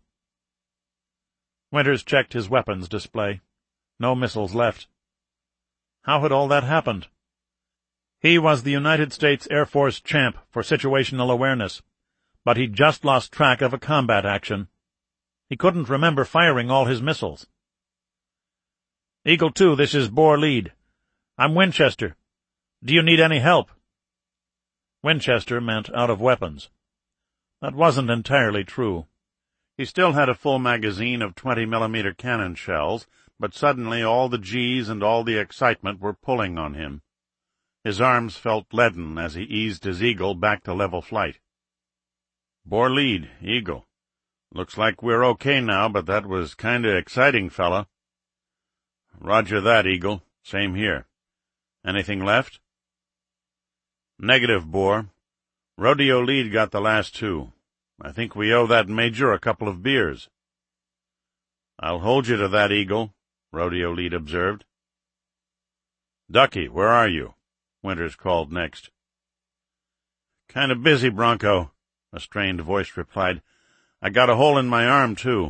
Winters checked his weapons display. No missiles left. How had all that happened? He was the United States Air Force champ for situational awareness, but he'd just lost track of a combat action. He couldn't remember firing all his missiles. "Eagle two, this is Boer lead. I'm Winchester. Do you need any help?" Winchester meant out of weapons. That wasn't entirely true. He still had a full magazine of twenty millimeter cannon shells, but suddenly all the G's and all the excitement were pulling on him. His arms felt leaden as he eased his Eagle back to level flight. "Boer lead, Eagle. Looks like we're okay now, but that was kinda exciting, fella." "Roger that, Eagle. Same here. Anything left?" "Negative, Boer. Rodeo lead got the last two. I think we owe that major a couple of beers." "I'll hold you to that, Eagle," Rodeo lead observed. "Ducky, where are you?" Winters called next. "Kinda busy, Bronco," a strained voice replied. "I got a hole in my arm, too."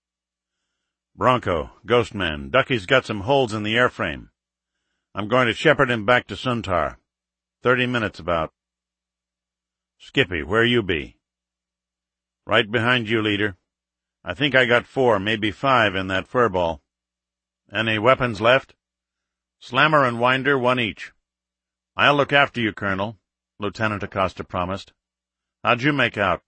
"Bronco, Ghostman, Ducky's got some holes in the airframe. I'm going to shepherd him back to Suntar. Thirty minutes about." "Skippy, where you be?" "Right behind you, leader. I think I got four, maybe five in that furball." "Any weapons left?" "Slammer and Winder, one each." "I'll look after you, Colonel," Lieutenant Acosta promised. "How'd you make out?"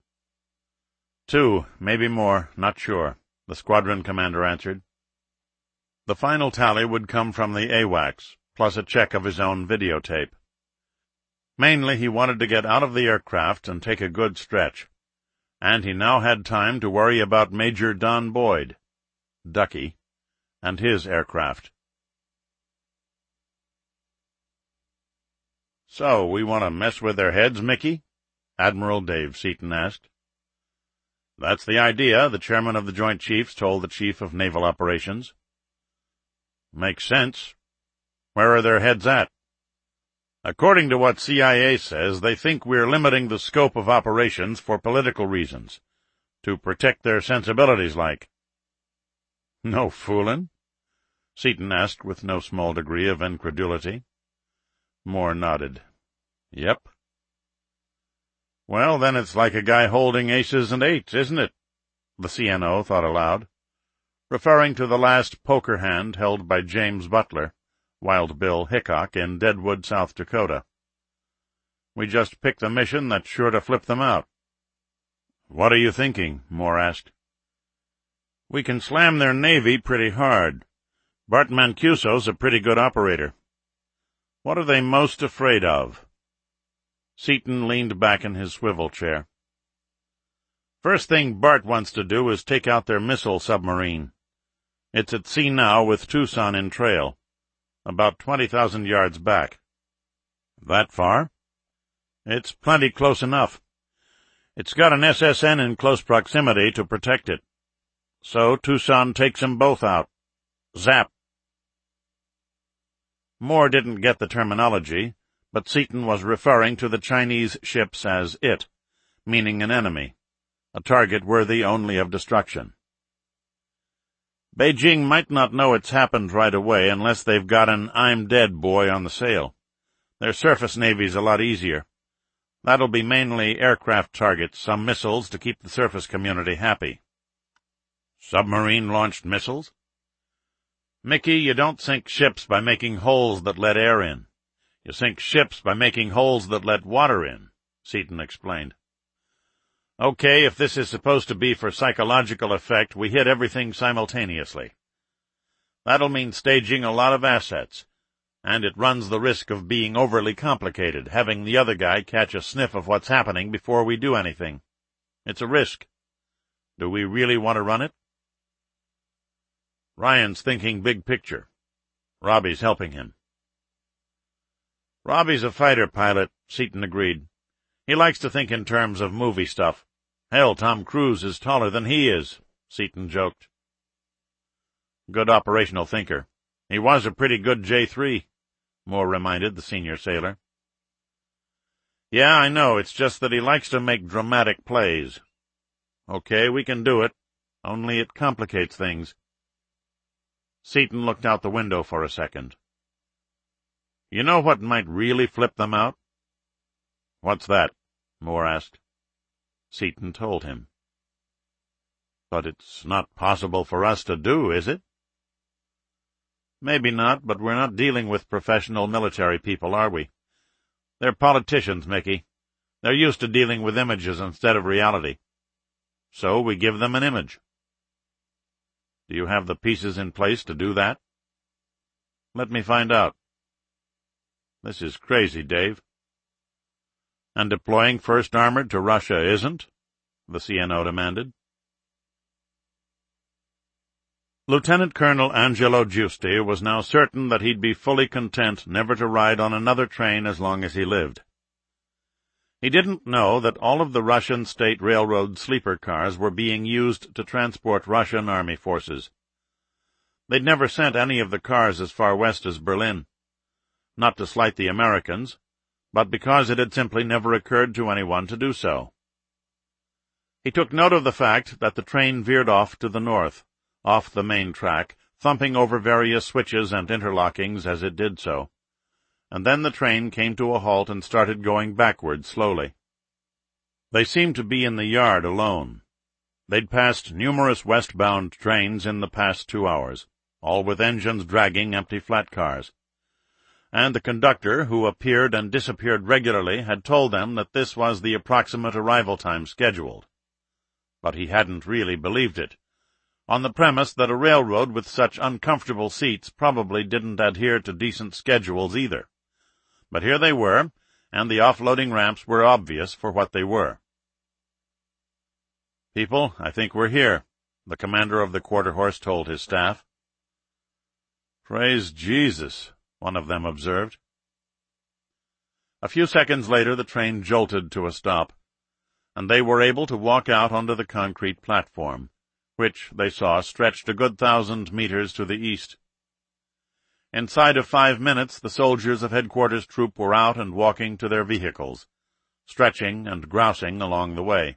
"Two, maybe more, not sure," the squadron commander answered. The final tally would come from the AWACS, plus a check of his own videotape. Mainly he wanted to get out of the aircraft and take a good stretch, and he now had time to worry about Major Don Boyd, Ducky, and his aircraft. "So, we want to mess with their heads, Mickey?" Admiral Dave Seaton asked. "That's the idea," the chairman of the Joint Chiefs told the Chief of Naval Operations. "Makes sense. Where are their heads at?" According to what C I A says, they think we're limiting the scope of operations for political reasons, to protect their sensibilities like. No foolin'? Seaton asked with no small degree of incredulity. Moore nodded. Yep. Well, then it's like a guy holding aces and eights, isn't it? The C N O thought aloud, referring to the last poker hand held by James Butler, Wild Bill Hickok, in Deadwood, South Dakota. We just picked a mission that's sure to flip them out. What are you thinking? Moore asked. We can slam their navy pretty hard. Bart Mancuso's a pretty good operator. What are they most afraid of? Seaton leaned back in his swivel chair. First thing Bart wants to do is take out their missile submarine. It's at sea now with Tucson in trail, about twenty thousand yards back. That far? It's plenty close enough. It's got an S S N in close proximity to protect it. So Tucson takes them both out. Zap. Moore didn't get the terminology, but Seaton was referring to the Chinese ships as it, meaning an enemy, a target worthy only of destruction. Beijing might not know it's happened right away unless they've got an I'm dead boy on the sail. Their surface navy's a lot easier. That'll be mainly aircraft targets, some missiles to keep the surface community happy. Submarine-launched missiles? Mickey, you don't sink ships by making holes that let air in. You sink ships by making holes that let water in, Seaton explained. Okay, if this is supposed to be for psychological effect, we hit everything simultaneously. That'll mean staging a lot of assets, and it runs the risk of being overly complicated, having the other guy catch a sniff of what's happening before we do anything. It's a risk. Do we really want to run it? Ryan's thinking big picture. Robbie's helping him. Robbie's a fighter pilot, Seaton agreed. He likes to think in terms of movie stuff. Hell, Tom Cruise is taller than he is, Seaton joked. Good operational thinker. He was a pretty good J three, Moore reminded the senior sailor. Yeah, I know, it's just that he likes to make dramatic plays. Okay, we can do it, only it complicates things. Seaton looked out the window for a second. You know what might really flip them out? What's that? Moore asked. Seaton told him. But it's not possible for us to do, is it? Maybe not, but we're not dealing with professional military people, are we? They're politicians, Mickey. They're used to dealing with images instead of reality. So we give them an image. Do you have the pieces in place to do that? Let me find out. This is crazy, Dave. And deploying First Armored to Russia isn't? The C N O demanded. Lieutenant Colonel Angelo Giusti was now certain that he'd be fully content never to ride on another train as long as he lived. He didn't know that all of the Russian State Railroad sleeper cars were being used to transport Russian army forces. They'd never sent any of the cars as far west as Berlin. Not to slight the Americans, but because it had simply never occurred to anyone to do so. He took note of the fact that the train veered off to the north, off the main track, thumping over various switches and interlockings as it did so. And then the train came to a halt and started going backward slowly. They seemed to be in the yard alone. They'd passed numerous westbound trains in the past two hours, all with engines dragging empty flat cars. And the conductor, who appeared and disappeared regularly, had told them that this was the approximate arrival time scheduled. But he hadn't really believed it, on the premise that a railroad with such uncomfortable seats probably didn't adhere to decent schedules either. But here they were, and the offloading ramps were obvious for what they were. People, I think we're here, the commander of the quarter horse told his staff. Praise Jesus, one of them observed. A few seconds later the train jolted to a stop, and they were able to walk out onto the concrete platform, which, they saw, stretched a good thousand meters to the east. Inside of five minutes, the soldiers of Headquarters Troop were out and walking to their vehicles, stretching and grousing along the way.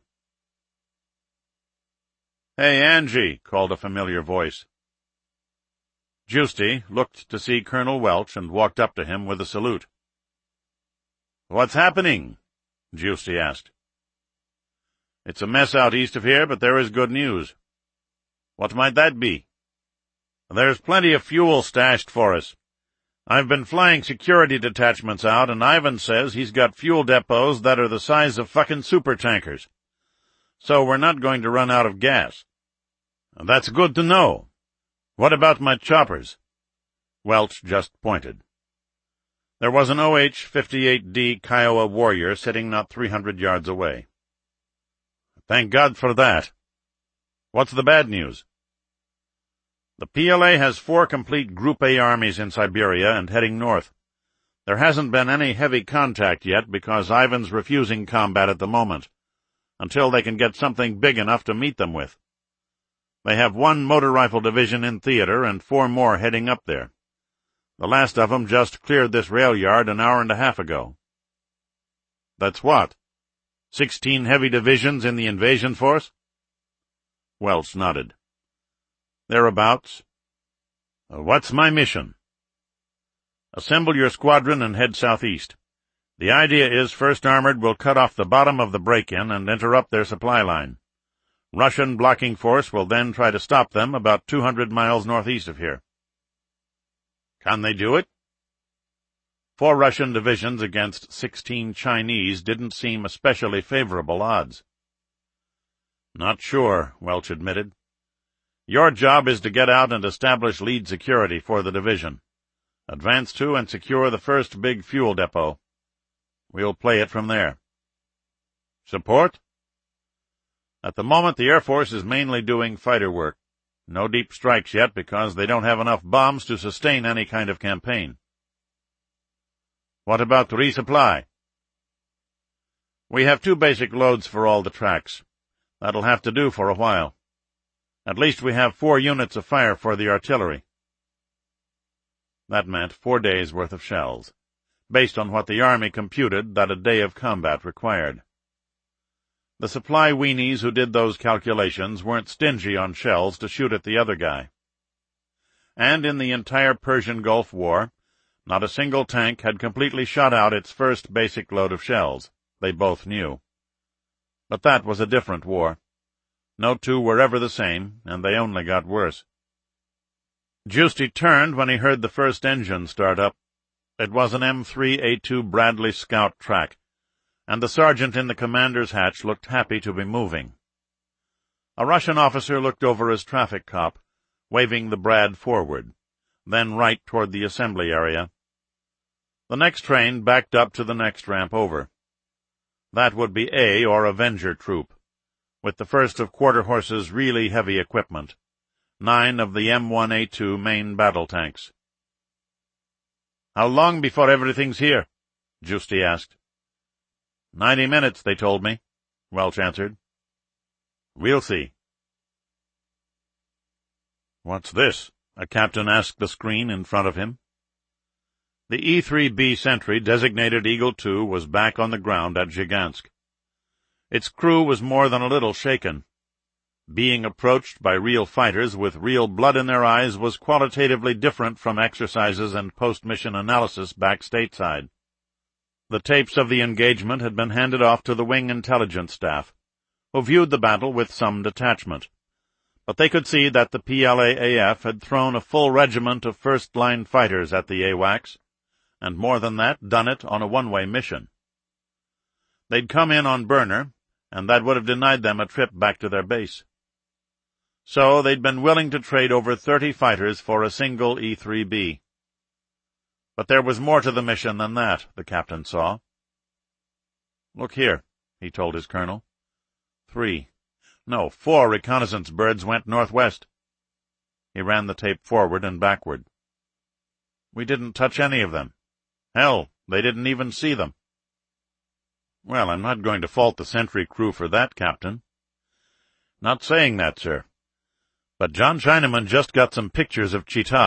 "Hey, Angie," called a familiar voice. Giusti looked to see Colonel Welch and walked up to him with a salute. "What's happening?" Giusti asked. "It's a mess out east of here, but there is good news." "What might that be?" "There's plenty of fuel stashed for us. I've been flying security detachments out, and Ivan says he's got fuel depots that are the size of fucking supertankers. So we're not going to run out of gas." "That's good to know. What about my choppers?" Welch just pointed. There was an O H fifty-eight D Kiowa Warrior sitting not three hundred yards away. "Thank God for that. What's the bad news?" "The P L A has four complete Group A armies in Siberia and heading north. There hasn't been any heavy contact yet because Ivan's refusing combat at the moment, until they can get something big enough to meet them with. They have one motor rifle division in theater and four more heading up there. The last of them just cleared this rail yard an hour and a half ago." "That's what? Sixteen heavy divisions in the invasion force?" Welch nodded. "Thereabouts." "What's my mission?" "Assemble your squadron and head southeast. The idea is First Armored will cut off the bottom of the break-in and interrupt their supply line. Russian blocking force will then try to stop them about two hundred miles northeast of here." "Can they do it?" Four Russian divisions against sixteen Chinese didn't seem especially favorable odds. "Not sure," Welch admitted. "Your job is to get out and establish lead security for the division. Advance to and secure the first big fuel depot. We'll play it from there." "Support?" "At the moment, the Air Force is mainly doing fighter work. No deep strikes yet because they don't have enough bombs to sustain any kind of campaign." "What about resupply?" "We have two basic loads for all the tracks. That'll have to do for a while. At least we have four units of fire for the artillery." That meant four days' worth of shells, based on what the Army computed that a day of combat required. The supply weenies who did those calculations weren't stingy on shells to shoot at the other guy. And in the entire Persian Gulf War, not a single tank had completely shot out its first basic load of shells, they both knew. But that was a different war. No two were ever the same, and they only got worse. Giusti turned when he heard the first engine start up. It was an M three A two Bradley Scout track, and the sergeant in the commander's hatch looked happy to be moving. A Russian officer looked over his traffic cop, waving the Brad forward, then right toward the assembly area. The next train backed up to the next ramp over. That would be A or Avenger Troop, with the first of Quarter Horse's really heavy equipment, nine of the M one A two main battle tanks. "How long before everything's here?" Giusti asked. Ninety minutes, they told me," Welch answered. "We'll see." "What's this?" a captain asked the screen in front of him. The E three B sentry designated Eagle two was back on the ground at Gigantsk. Its crew was more than a little shaken. Being approached by real fighters with real blood in their eyes was qualitatively different from exercises and post-mission analysis back stateside. The tapes of the engagement had been handed off to the wing intelligence staff, who viewed the battle with some detachment. But they could see that the P L A A F had thrown a full regiment of first-line fighters at the A WACS, and more than that, done it on a one-way mission. They'd come in on burner, and that would have denied them a trip back to their base. So they'd been willing to trade over thirty fighters for a single E three B. But there was more to the mission than that, the captain saw. "Look here," he told his colonel. Three, no, four reconnaissance birds went northwest. He ran the tape forward and backward. "We didn't touch any of them. Hell, they didn't even see them." "Well, I'm not going to fault the sentry crew for that, Captain." "Not saying that, sir. But John Chinaman just got some pictures of Chita,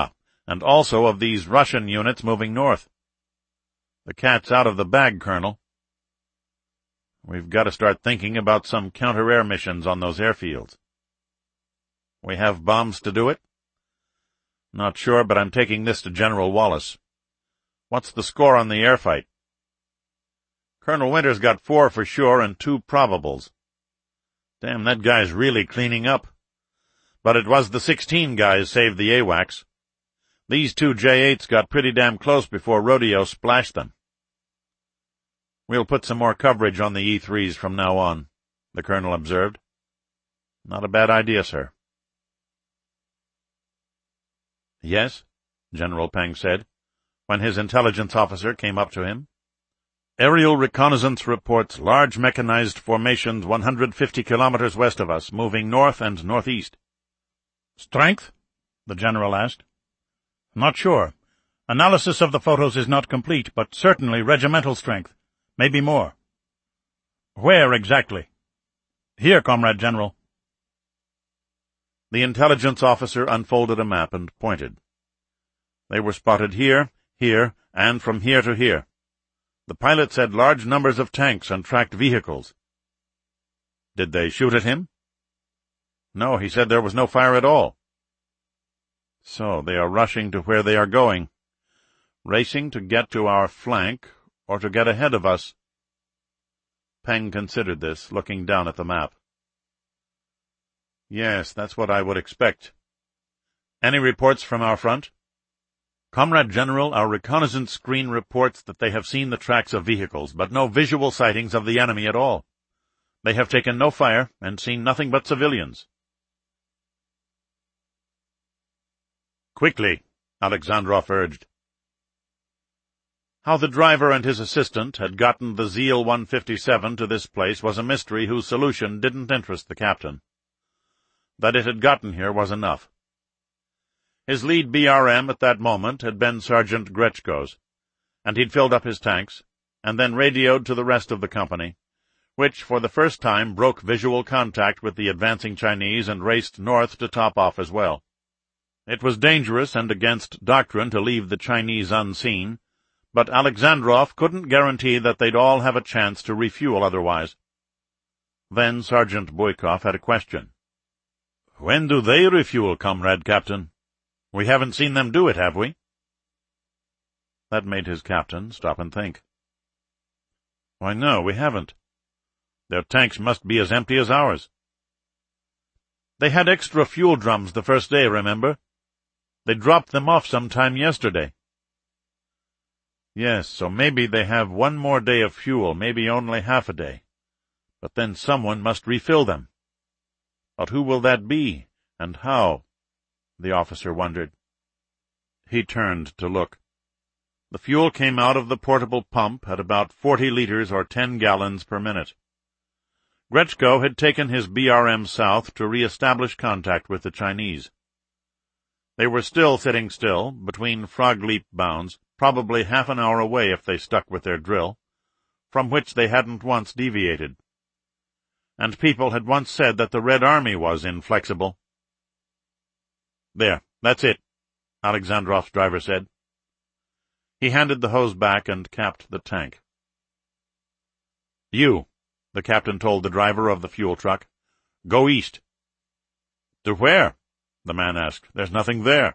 and also of these Russian units moving north. The cat's out of the bag, Colonel. We've got to start thinking about some counter-air missions on those airfields. We have bombs to do it? Not sure, but I'm taking this to General Wallace. What's the score on the air fight? Colonel Winters got four for sure and two probables. Damn, that guy's really cleaning up. But it was the sixteen guys saved the A WACS. These two J eights got pretty damn close before Rodeo splashed them. We'll put some more coverage on the E threes from now on, the colonel observed. Not a bad idea, sir. Yes, General Peng said, when his intelligence officer came up to him. Aerial reconnaissance reports large mechanized formations one hundred fifty kilometers west of us, moving north and northeast. Strength? The general asked. Not sure. Analysis of the photos is not complete, but certainly regimental strength. Maybe more. Where exactly? Here, Comrade General. The intelligence officer unfolded a map and pointed. They were spotted here, here, and from here to here. The pilot said large numbers of tanks and tracked vehicles. Did they shoot at him? No, he said there was no fire at all. So they are rushing to where they are going, racing to get to our flank or to get ahead of us. Peng considered this, looking down at the map. Yes, that's what I would expect. Any reports from our front? Comrade General, our reconnaissance screen reports that they have seen the tracks of vehicles, but no visual sightings of the enemy at all. They have taken no fire and seen nothing but civilians. Quickly, Alexandrov urged. How the driver and his assistant had gotten the Zeal one fifty-seven to this place was a mystery whose solution didn't interest the captain. That it had gotten here was enough. His lead B R M at that moment had been Sergeant Grechko's, and he'd filled up his tanks, and then radioed to the rest of the company, which for the first time broke visual contact with the advancing Chinese and raced north to top off as well. It was dangerous and against doctrine to leave the Chinese unseen, but Alexandrov couldn't guarantee that they'd all have a chance to refuel otherwise. Then Sergeant Boykov had a question. When do they refuel, Comrade Captain? We haven't seen them do it, have we? That made his captain stop and think. Why, no, we haven't. Their tanks must be as empty as ours. They had extra fuel drums the first day, remember? They dropped them off some time yesterday. Yes, so maybe they have one more day of fuel, maybe only half a day. But then someone must refill them. But who will that be, and how? The officer wondered. He turned to look. The fuel came out of the portable pump at about forty liters or ten gallons per minute. Grechko had taken his B R M south to re-establish contact with the Chinese. They were still sitting still, between frog-leap bounds, probably half an hour away if they stuck with their drill, from which they hadn't once deviated. And people had once said that the Red Army was inflexible. There, that's it, Alexandrov's driver said. He handed the hose back and capped the tank. You, the captain told the driver of the fuel truck, go east. To where? The man asked. There's nothing there.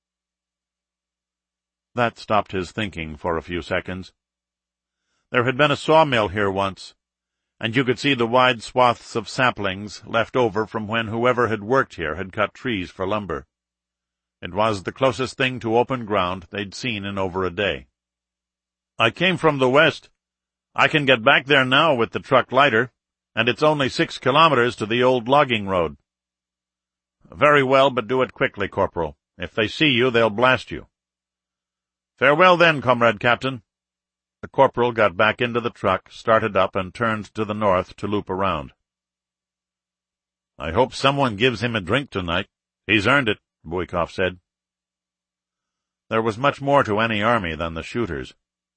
That stopped his thinking for a few seconds. There had been a sawmill here once, and you could see the wide swaths of saplings left over from when whoever had worked here had cut trees for lumber. It was the closest thing to open ground they'd seen in over a day. I came from the west. I can get back there now with the truck lighter, and it's only six kilometers to the old logging road. Very well, but do it quickly, Corporal. If they see you, they'll blast you. Farewell then, Comrade Captain. The corporal got back into the truck, started up, and turned to the north to loop around. I hope someone gives him a drink tonight. He's earned it, Boykov said. There was much more to any army than the shooters.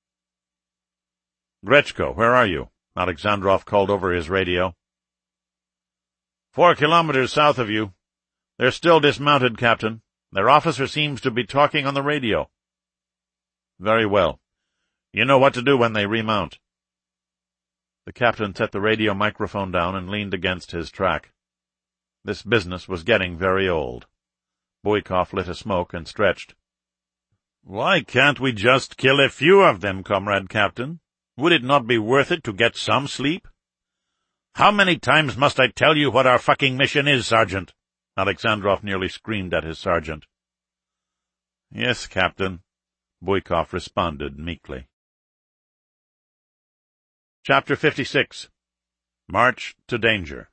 Grechko, where are you? Alexandrov called over his radio. Four kilometers south of you. They're still dismounted, Captain. Their officer seems to be talking on the radio. Very well. You know what to do when they remount. The captain set the radio microphone down and leaned against his track. This business was getting very old. Boykov lit a smoke and stretched. Why can't we just kill a few of them, Comrade Captain? Would it not be worth it to get some sleep? How many times must I tell you what our fucking mission is, Sergeant? Alexandrov nearly screamed at his sergeant. Yes, Captain, Boykov responded meekly. Chapter fifty-six. March to Danger.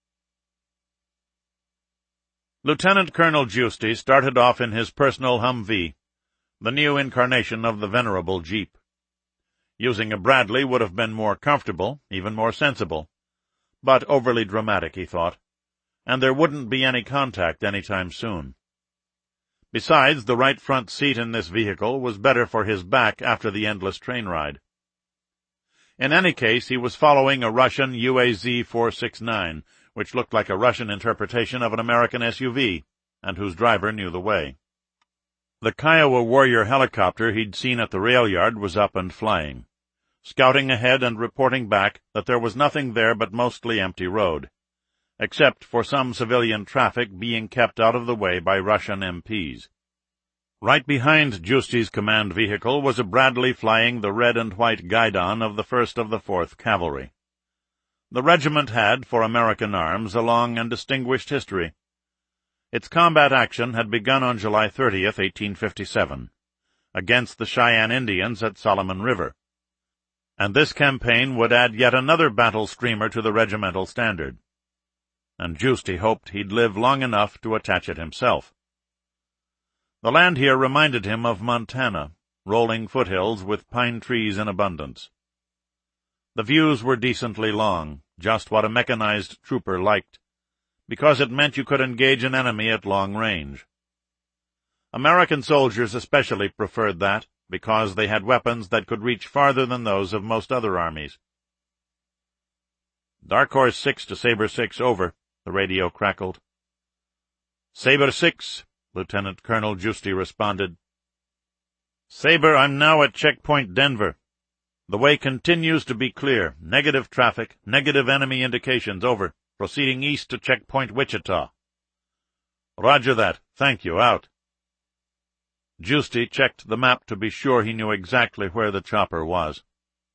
Lieutenant Colonel Giusti started off in his personal Humvee, the new incarnation of the venerable Jeep. Using a Bradley would have been more comfortable, even more sensible, but overly dramatic, he thought, and there wouldn't be any contact any time soon. Besides, the right front seat in this vehicle was better for his back after the endless train ride. In any case, he was following a Russian U A Z four sixty-nine, which looked like a Russian interpretation of an American S U V, and whose driver knew the way. The Kiowa Warrior helicopter he'd seen at the rail yard was up and flying, scouting ahead and reporting back that there was nothing there but mostly empty road, except for some civilian traffic being kept out of the way by Russian M Ps. Right behind Giusti's command vehicle was a Bradley flying the red and white guidon of the first of the fourth Cavalry. The regiment had, for American arms, a long and distinguished history. Its combat action had begun on July thirtieth, eighteen fifty-seven, against the Cheyenne Indians at Solomon River, and this campaign would add yet another battle streamer to the regimental standard, and Giusti hoped he'd live long enough to attach it himself. The land here reminded him of Montana, rolling foothills with pine trees in abundance. The views were decently long, just what a mechanized trooper liked, because it meant you could engage an enemy at long range. American soldiers especially preferred that, because they had weapons that could reach farther than those of most other armies. Dark Horse six to Sabre six, over, the radio crackled. Sabre six, Lieutenant Colonel Giusti responded. Sabre, I'm now at Checkpoint Denver. The way continues to be clear. Negative traffic, negative enemy indications, over. Proceeding east to Checkpoint Wichita. Roger that. Thank you. Out. Giusti checked the map to be sure he knew exactly where the chopper was.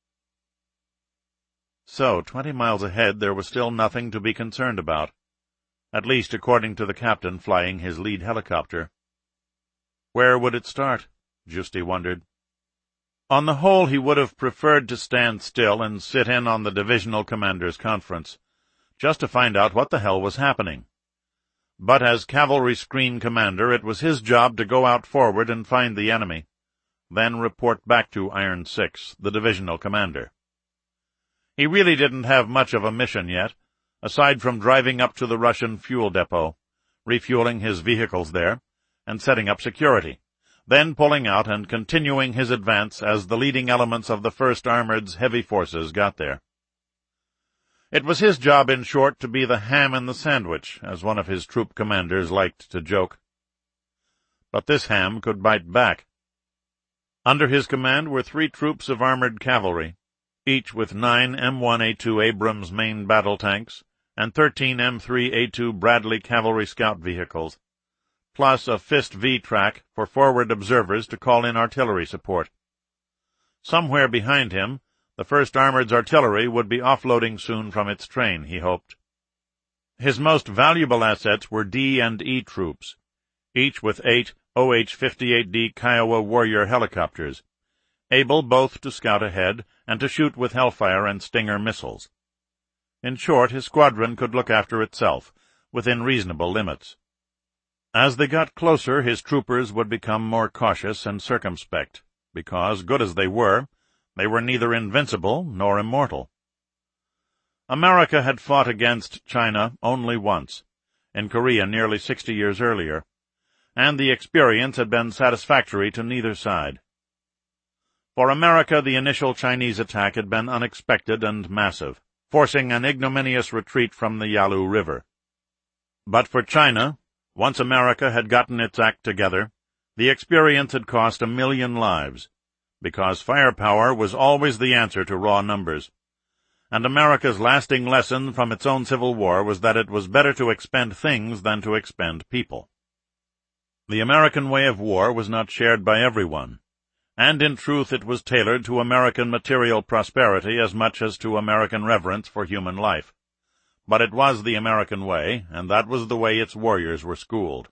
So, twenty miles ahead there was still nothing to be concerned about, at least according to the captain flying his lead helicopter. Where would it start? Giusti wondered. On the whole, he would have preferred to stand still and sit in on the divisional commander's conference, just to find out what the hell was happening. But as cavalry screen commander, it was his job to go out forward and find the enemy, then report back to Iron Six, the divisional commander. He really didn't have much of a mission yet, aside from driving up to the Russian fuel depot, refueling his vehicles there, and setting up security, then pulling out and continuing his advance as the leading elements of the First Armored's heavy forces got there. It was his job, in short, to be the ham in the sandwich, as one of his troop commanders liked to joke. But this ham could bite back. Under his command were three troops of armored cavalry, each with nine M one A two Abrams main battle tanks and thirteen M three A two Bradley cavalry scout vehicles, plus a Fist V track for forward observers to call in artillery support. Somewhere behind him, the First Armored's artillery would be offloading soon from its train, he hoped. His most valuable assets were D and E troops, each with eight O H fifty-eight D Kiowa Warrior helicopters, able both to scout ahead and to shoot with Hellfire and Stinger missiles. In short, his squadron could look after itself, within reasonable limits. As they got closer, his troopers would become more cautious and circumspect, because, good as they were, they were neither invincible nor immortal. America had fought against China only once, in Korea nearly sixty years earlier, and the experience had been satisfactory to neither side. For America, the initial Chinese attack had been unexpected and massive, forcing an ignominious retreat from the Yalu River. But for China, Once America had gotten its act together, the experience had cost a million lives, because firepower was always the answer to raw numbers. And America's lasting lesson from its own Civil War was that it was better to expend things than to expend people. The American way of war was not shared by everyone, and in truth it was tailored to American material prosperity as much as to American reverence for human life. But it was the American way, and that was the way its warriors were schooled.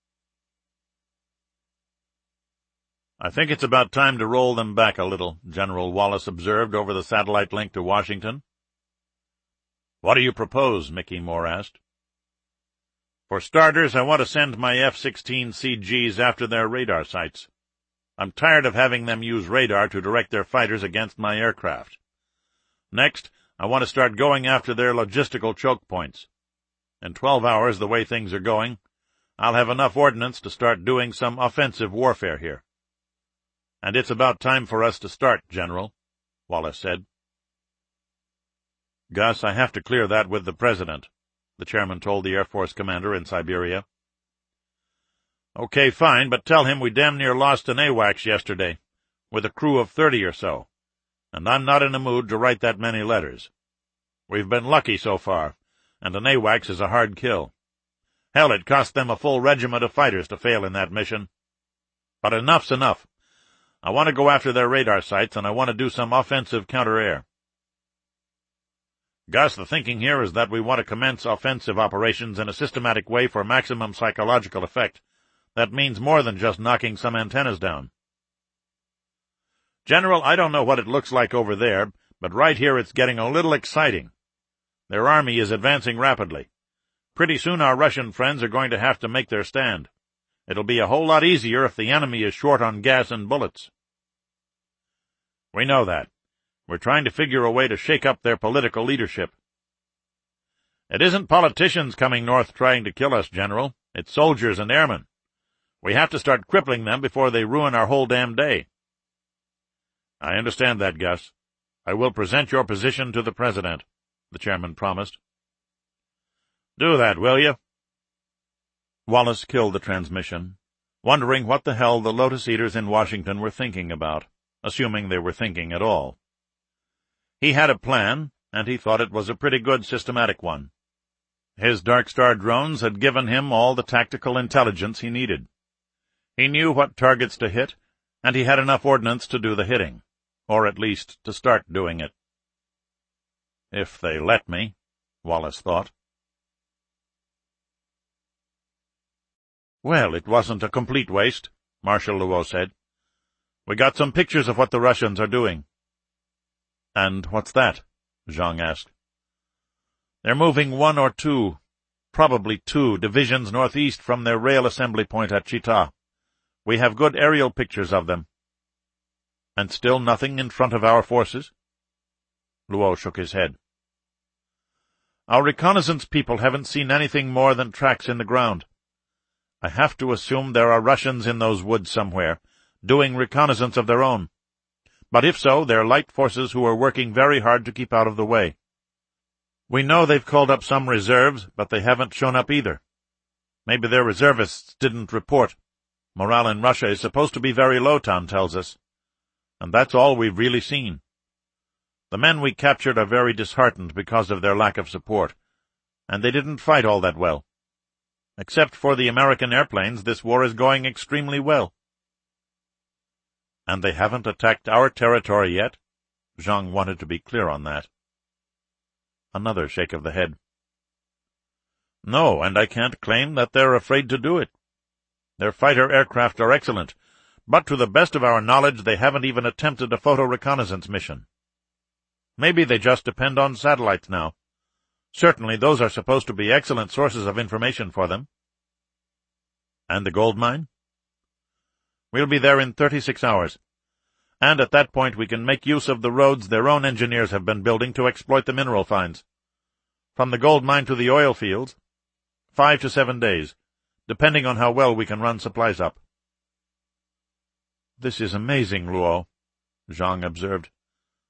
"I think it's about time to roll them back a little," General Wallace observed over the satellite link to Washington. "What do you propose?" Mickey Moore asked. "For starters, I want to send my F sixteen C Gs after their radar sites. I'm tired of having them use radar to direct their fighters against my aircraft. Next, I want to start going after their logistical choke points. In twelve hours, the way things are going, I'll have enough ordnance to start doing some offensive warfare here." "And it's about time for us to start, General," Wallace said. "Gus, I have to clear that with the President," the chairman told the Air Force commander in Siberia. "Okay, fine, but tell him we damn near lost an AWACS yesterday, with a crew of thirty or so, and I'm not in a mood to write that many letters. We've been lucky so far, and an AWACS is a hard kill. Hell, it cost them a full regiment of fighters to fail in that mission. But enough's enough. I want to go after their radar sites, and I want to do some offensive counter-air." "Gus, the thinking here is that we want to commence offensive operations in a systematic way for maximum psychological effect. That means more than just knocking some antennas down." "General, I don't know what it looks like over there, but right here it's getting a little exciting. Their army is advancing rapidly. Pretty soon our Russian friends are going to have to make their stand. It'll be a whole lot easier if the enemy is short on gas and bullets." "We know that. We're trying to figure a way to shake up their political leadership." "It isn't politicians coming north trying to kill us, General. It's soldiers and airmen. We have to start crippling them before they ruin our whole damn day." "I understand that, Gus. I will present your position to the President," the chairman promised. "Do that, will you?" Wallace killed the transmission, wondering what the hell the Lotus Eaters in Washington were thinking about, assuming they were thinking at all. He had a plan, and he thought it was a pretty good systematic one. His Dark Star drones had given him all the tactical intelligence he needed. He knew what targets to hit, and he had enough ordnance to do the hitting, or at least to start doing it. "If they let me," Wallace thought. "Well, it wasn't a complete waste," Marshal Luo said. "We got some pictures of what the Russians are doing." "And what's that?" Zhang asked. "They're moving one or two, probably two, divisions northeast from their rail assembly point at Chita. We have good aerial pictures of them." "And still nothing in front of our forces?" Luo shook his head. "Our reconnaissance people haven't seen anything more than tracks in the ground. I have to assume there are Russians in those woods somewhere, doing reconnaissance of their own. But if so, they're light forces who are working very hard to keep out of the way. We know they've called up some reserves, but they haven't shown up either. Maybe their reservists didn't report. Morale in Russia is supposed to be very low, Tom tells us. And that's all we've really seen. The men we captured are very disheartened because of their lack of support, and they didn't fight all that well. Except for the American airplanes, this war is going extremely well." "And they haven't attacked our territory yet?" Zhang wanted to be clear on that. Another shake of the head. "No, and I can't claim that they're afraid to do it. Their fighter aircraft are excellent, but to the best of our knowledge they haven't even attempted a photo reconnaissance mission. Maybe they just depend on satellites now. Certainly those are supposed to be excellent sources of information for them." "And the gold mine?" "We'll be there in thirty-six hours, and at that point we can make use of the roads their own engineers have been building to exploit the mineral finds. From the gold mine to the oil fields, five to seven days, depending on how well we can run supplies up." "This is amazing, Luo," Zhang observed.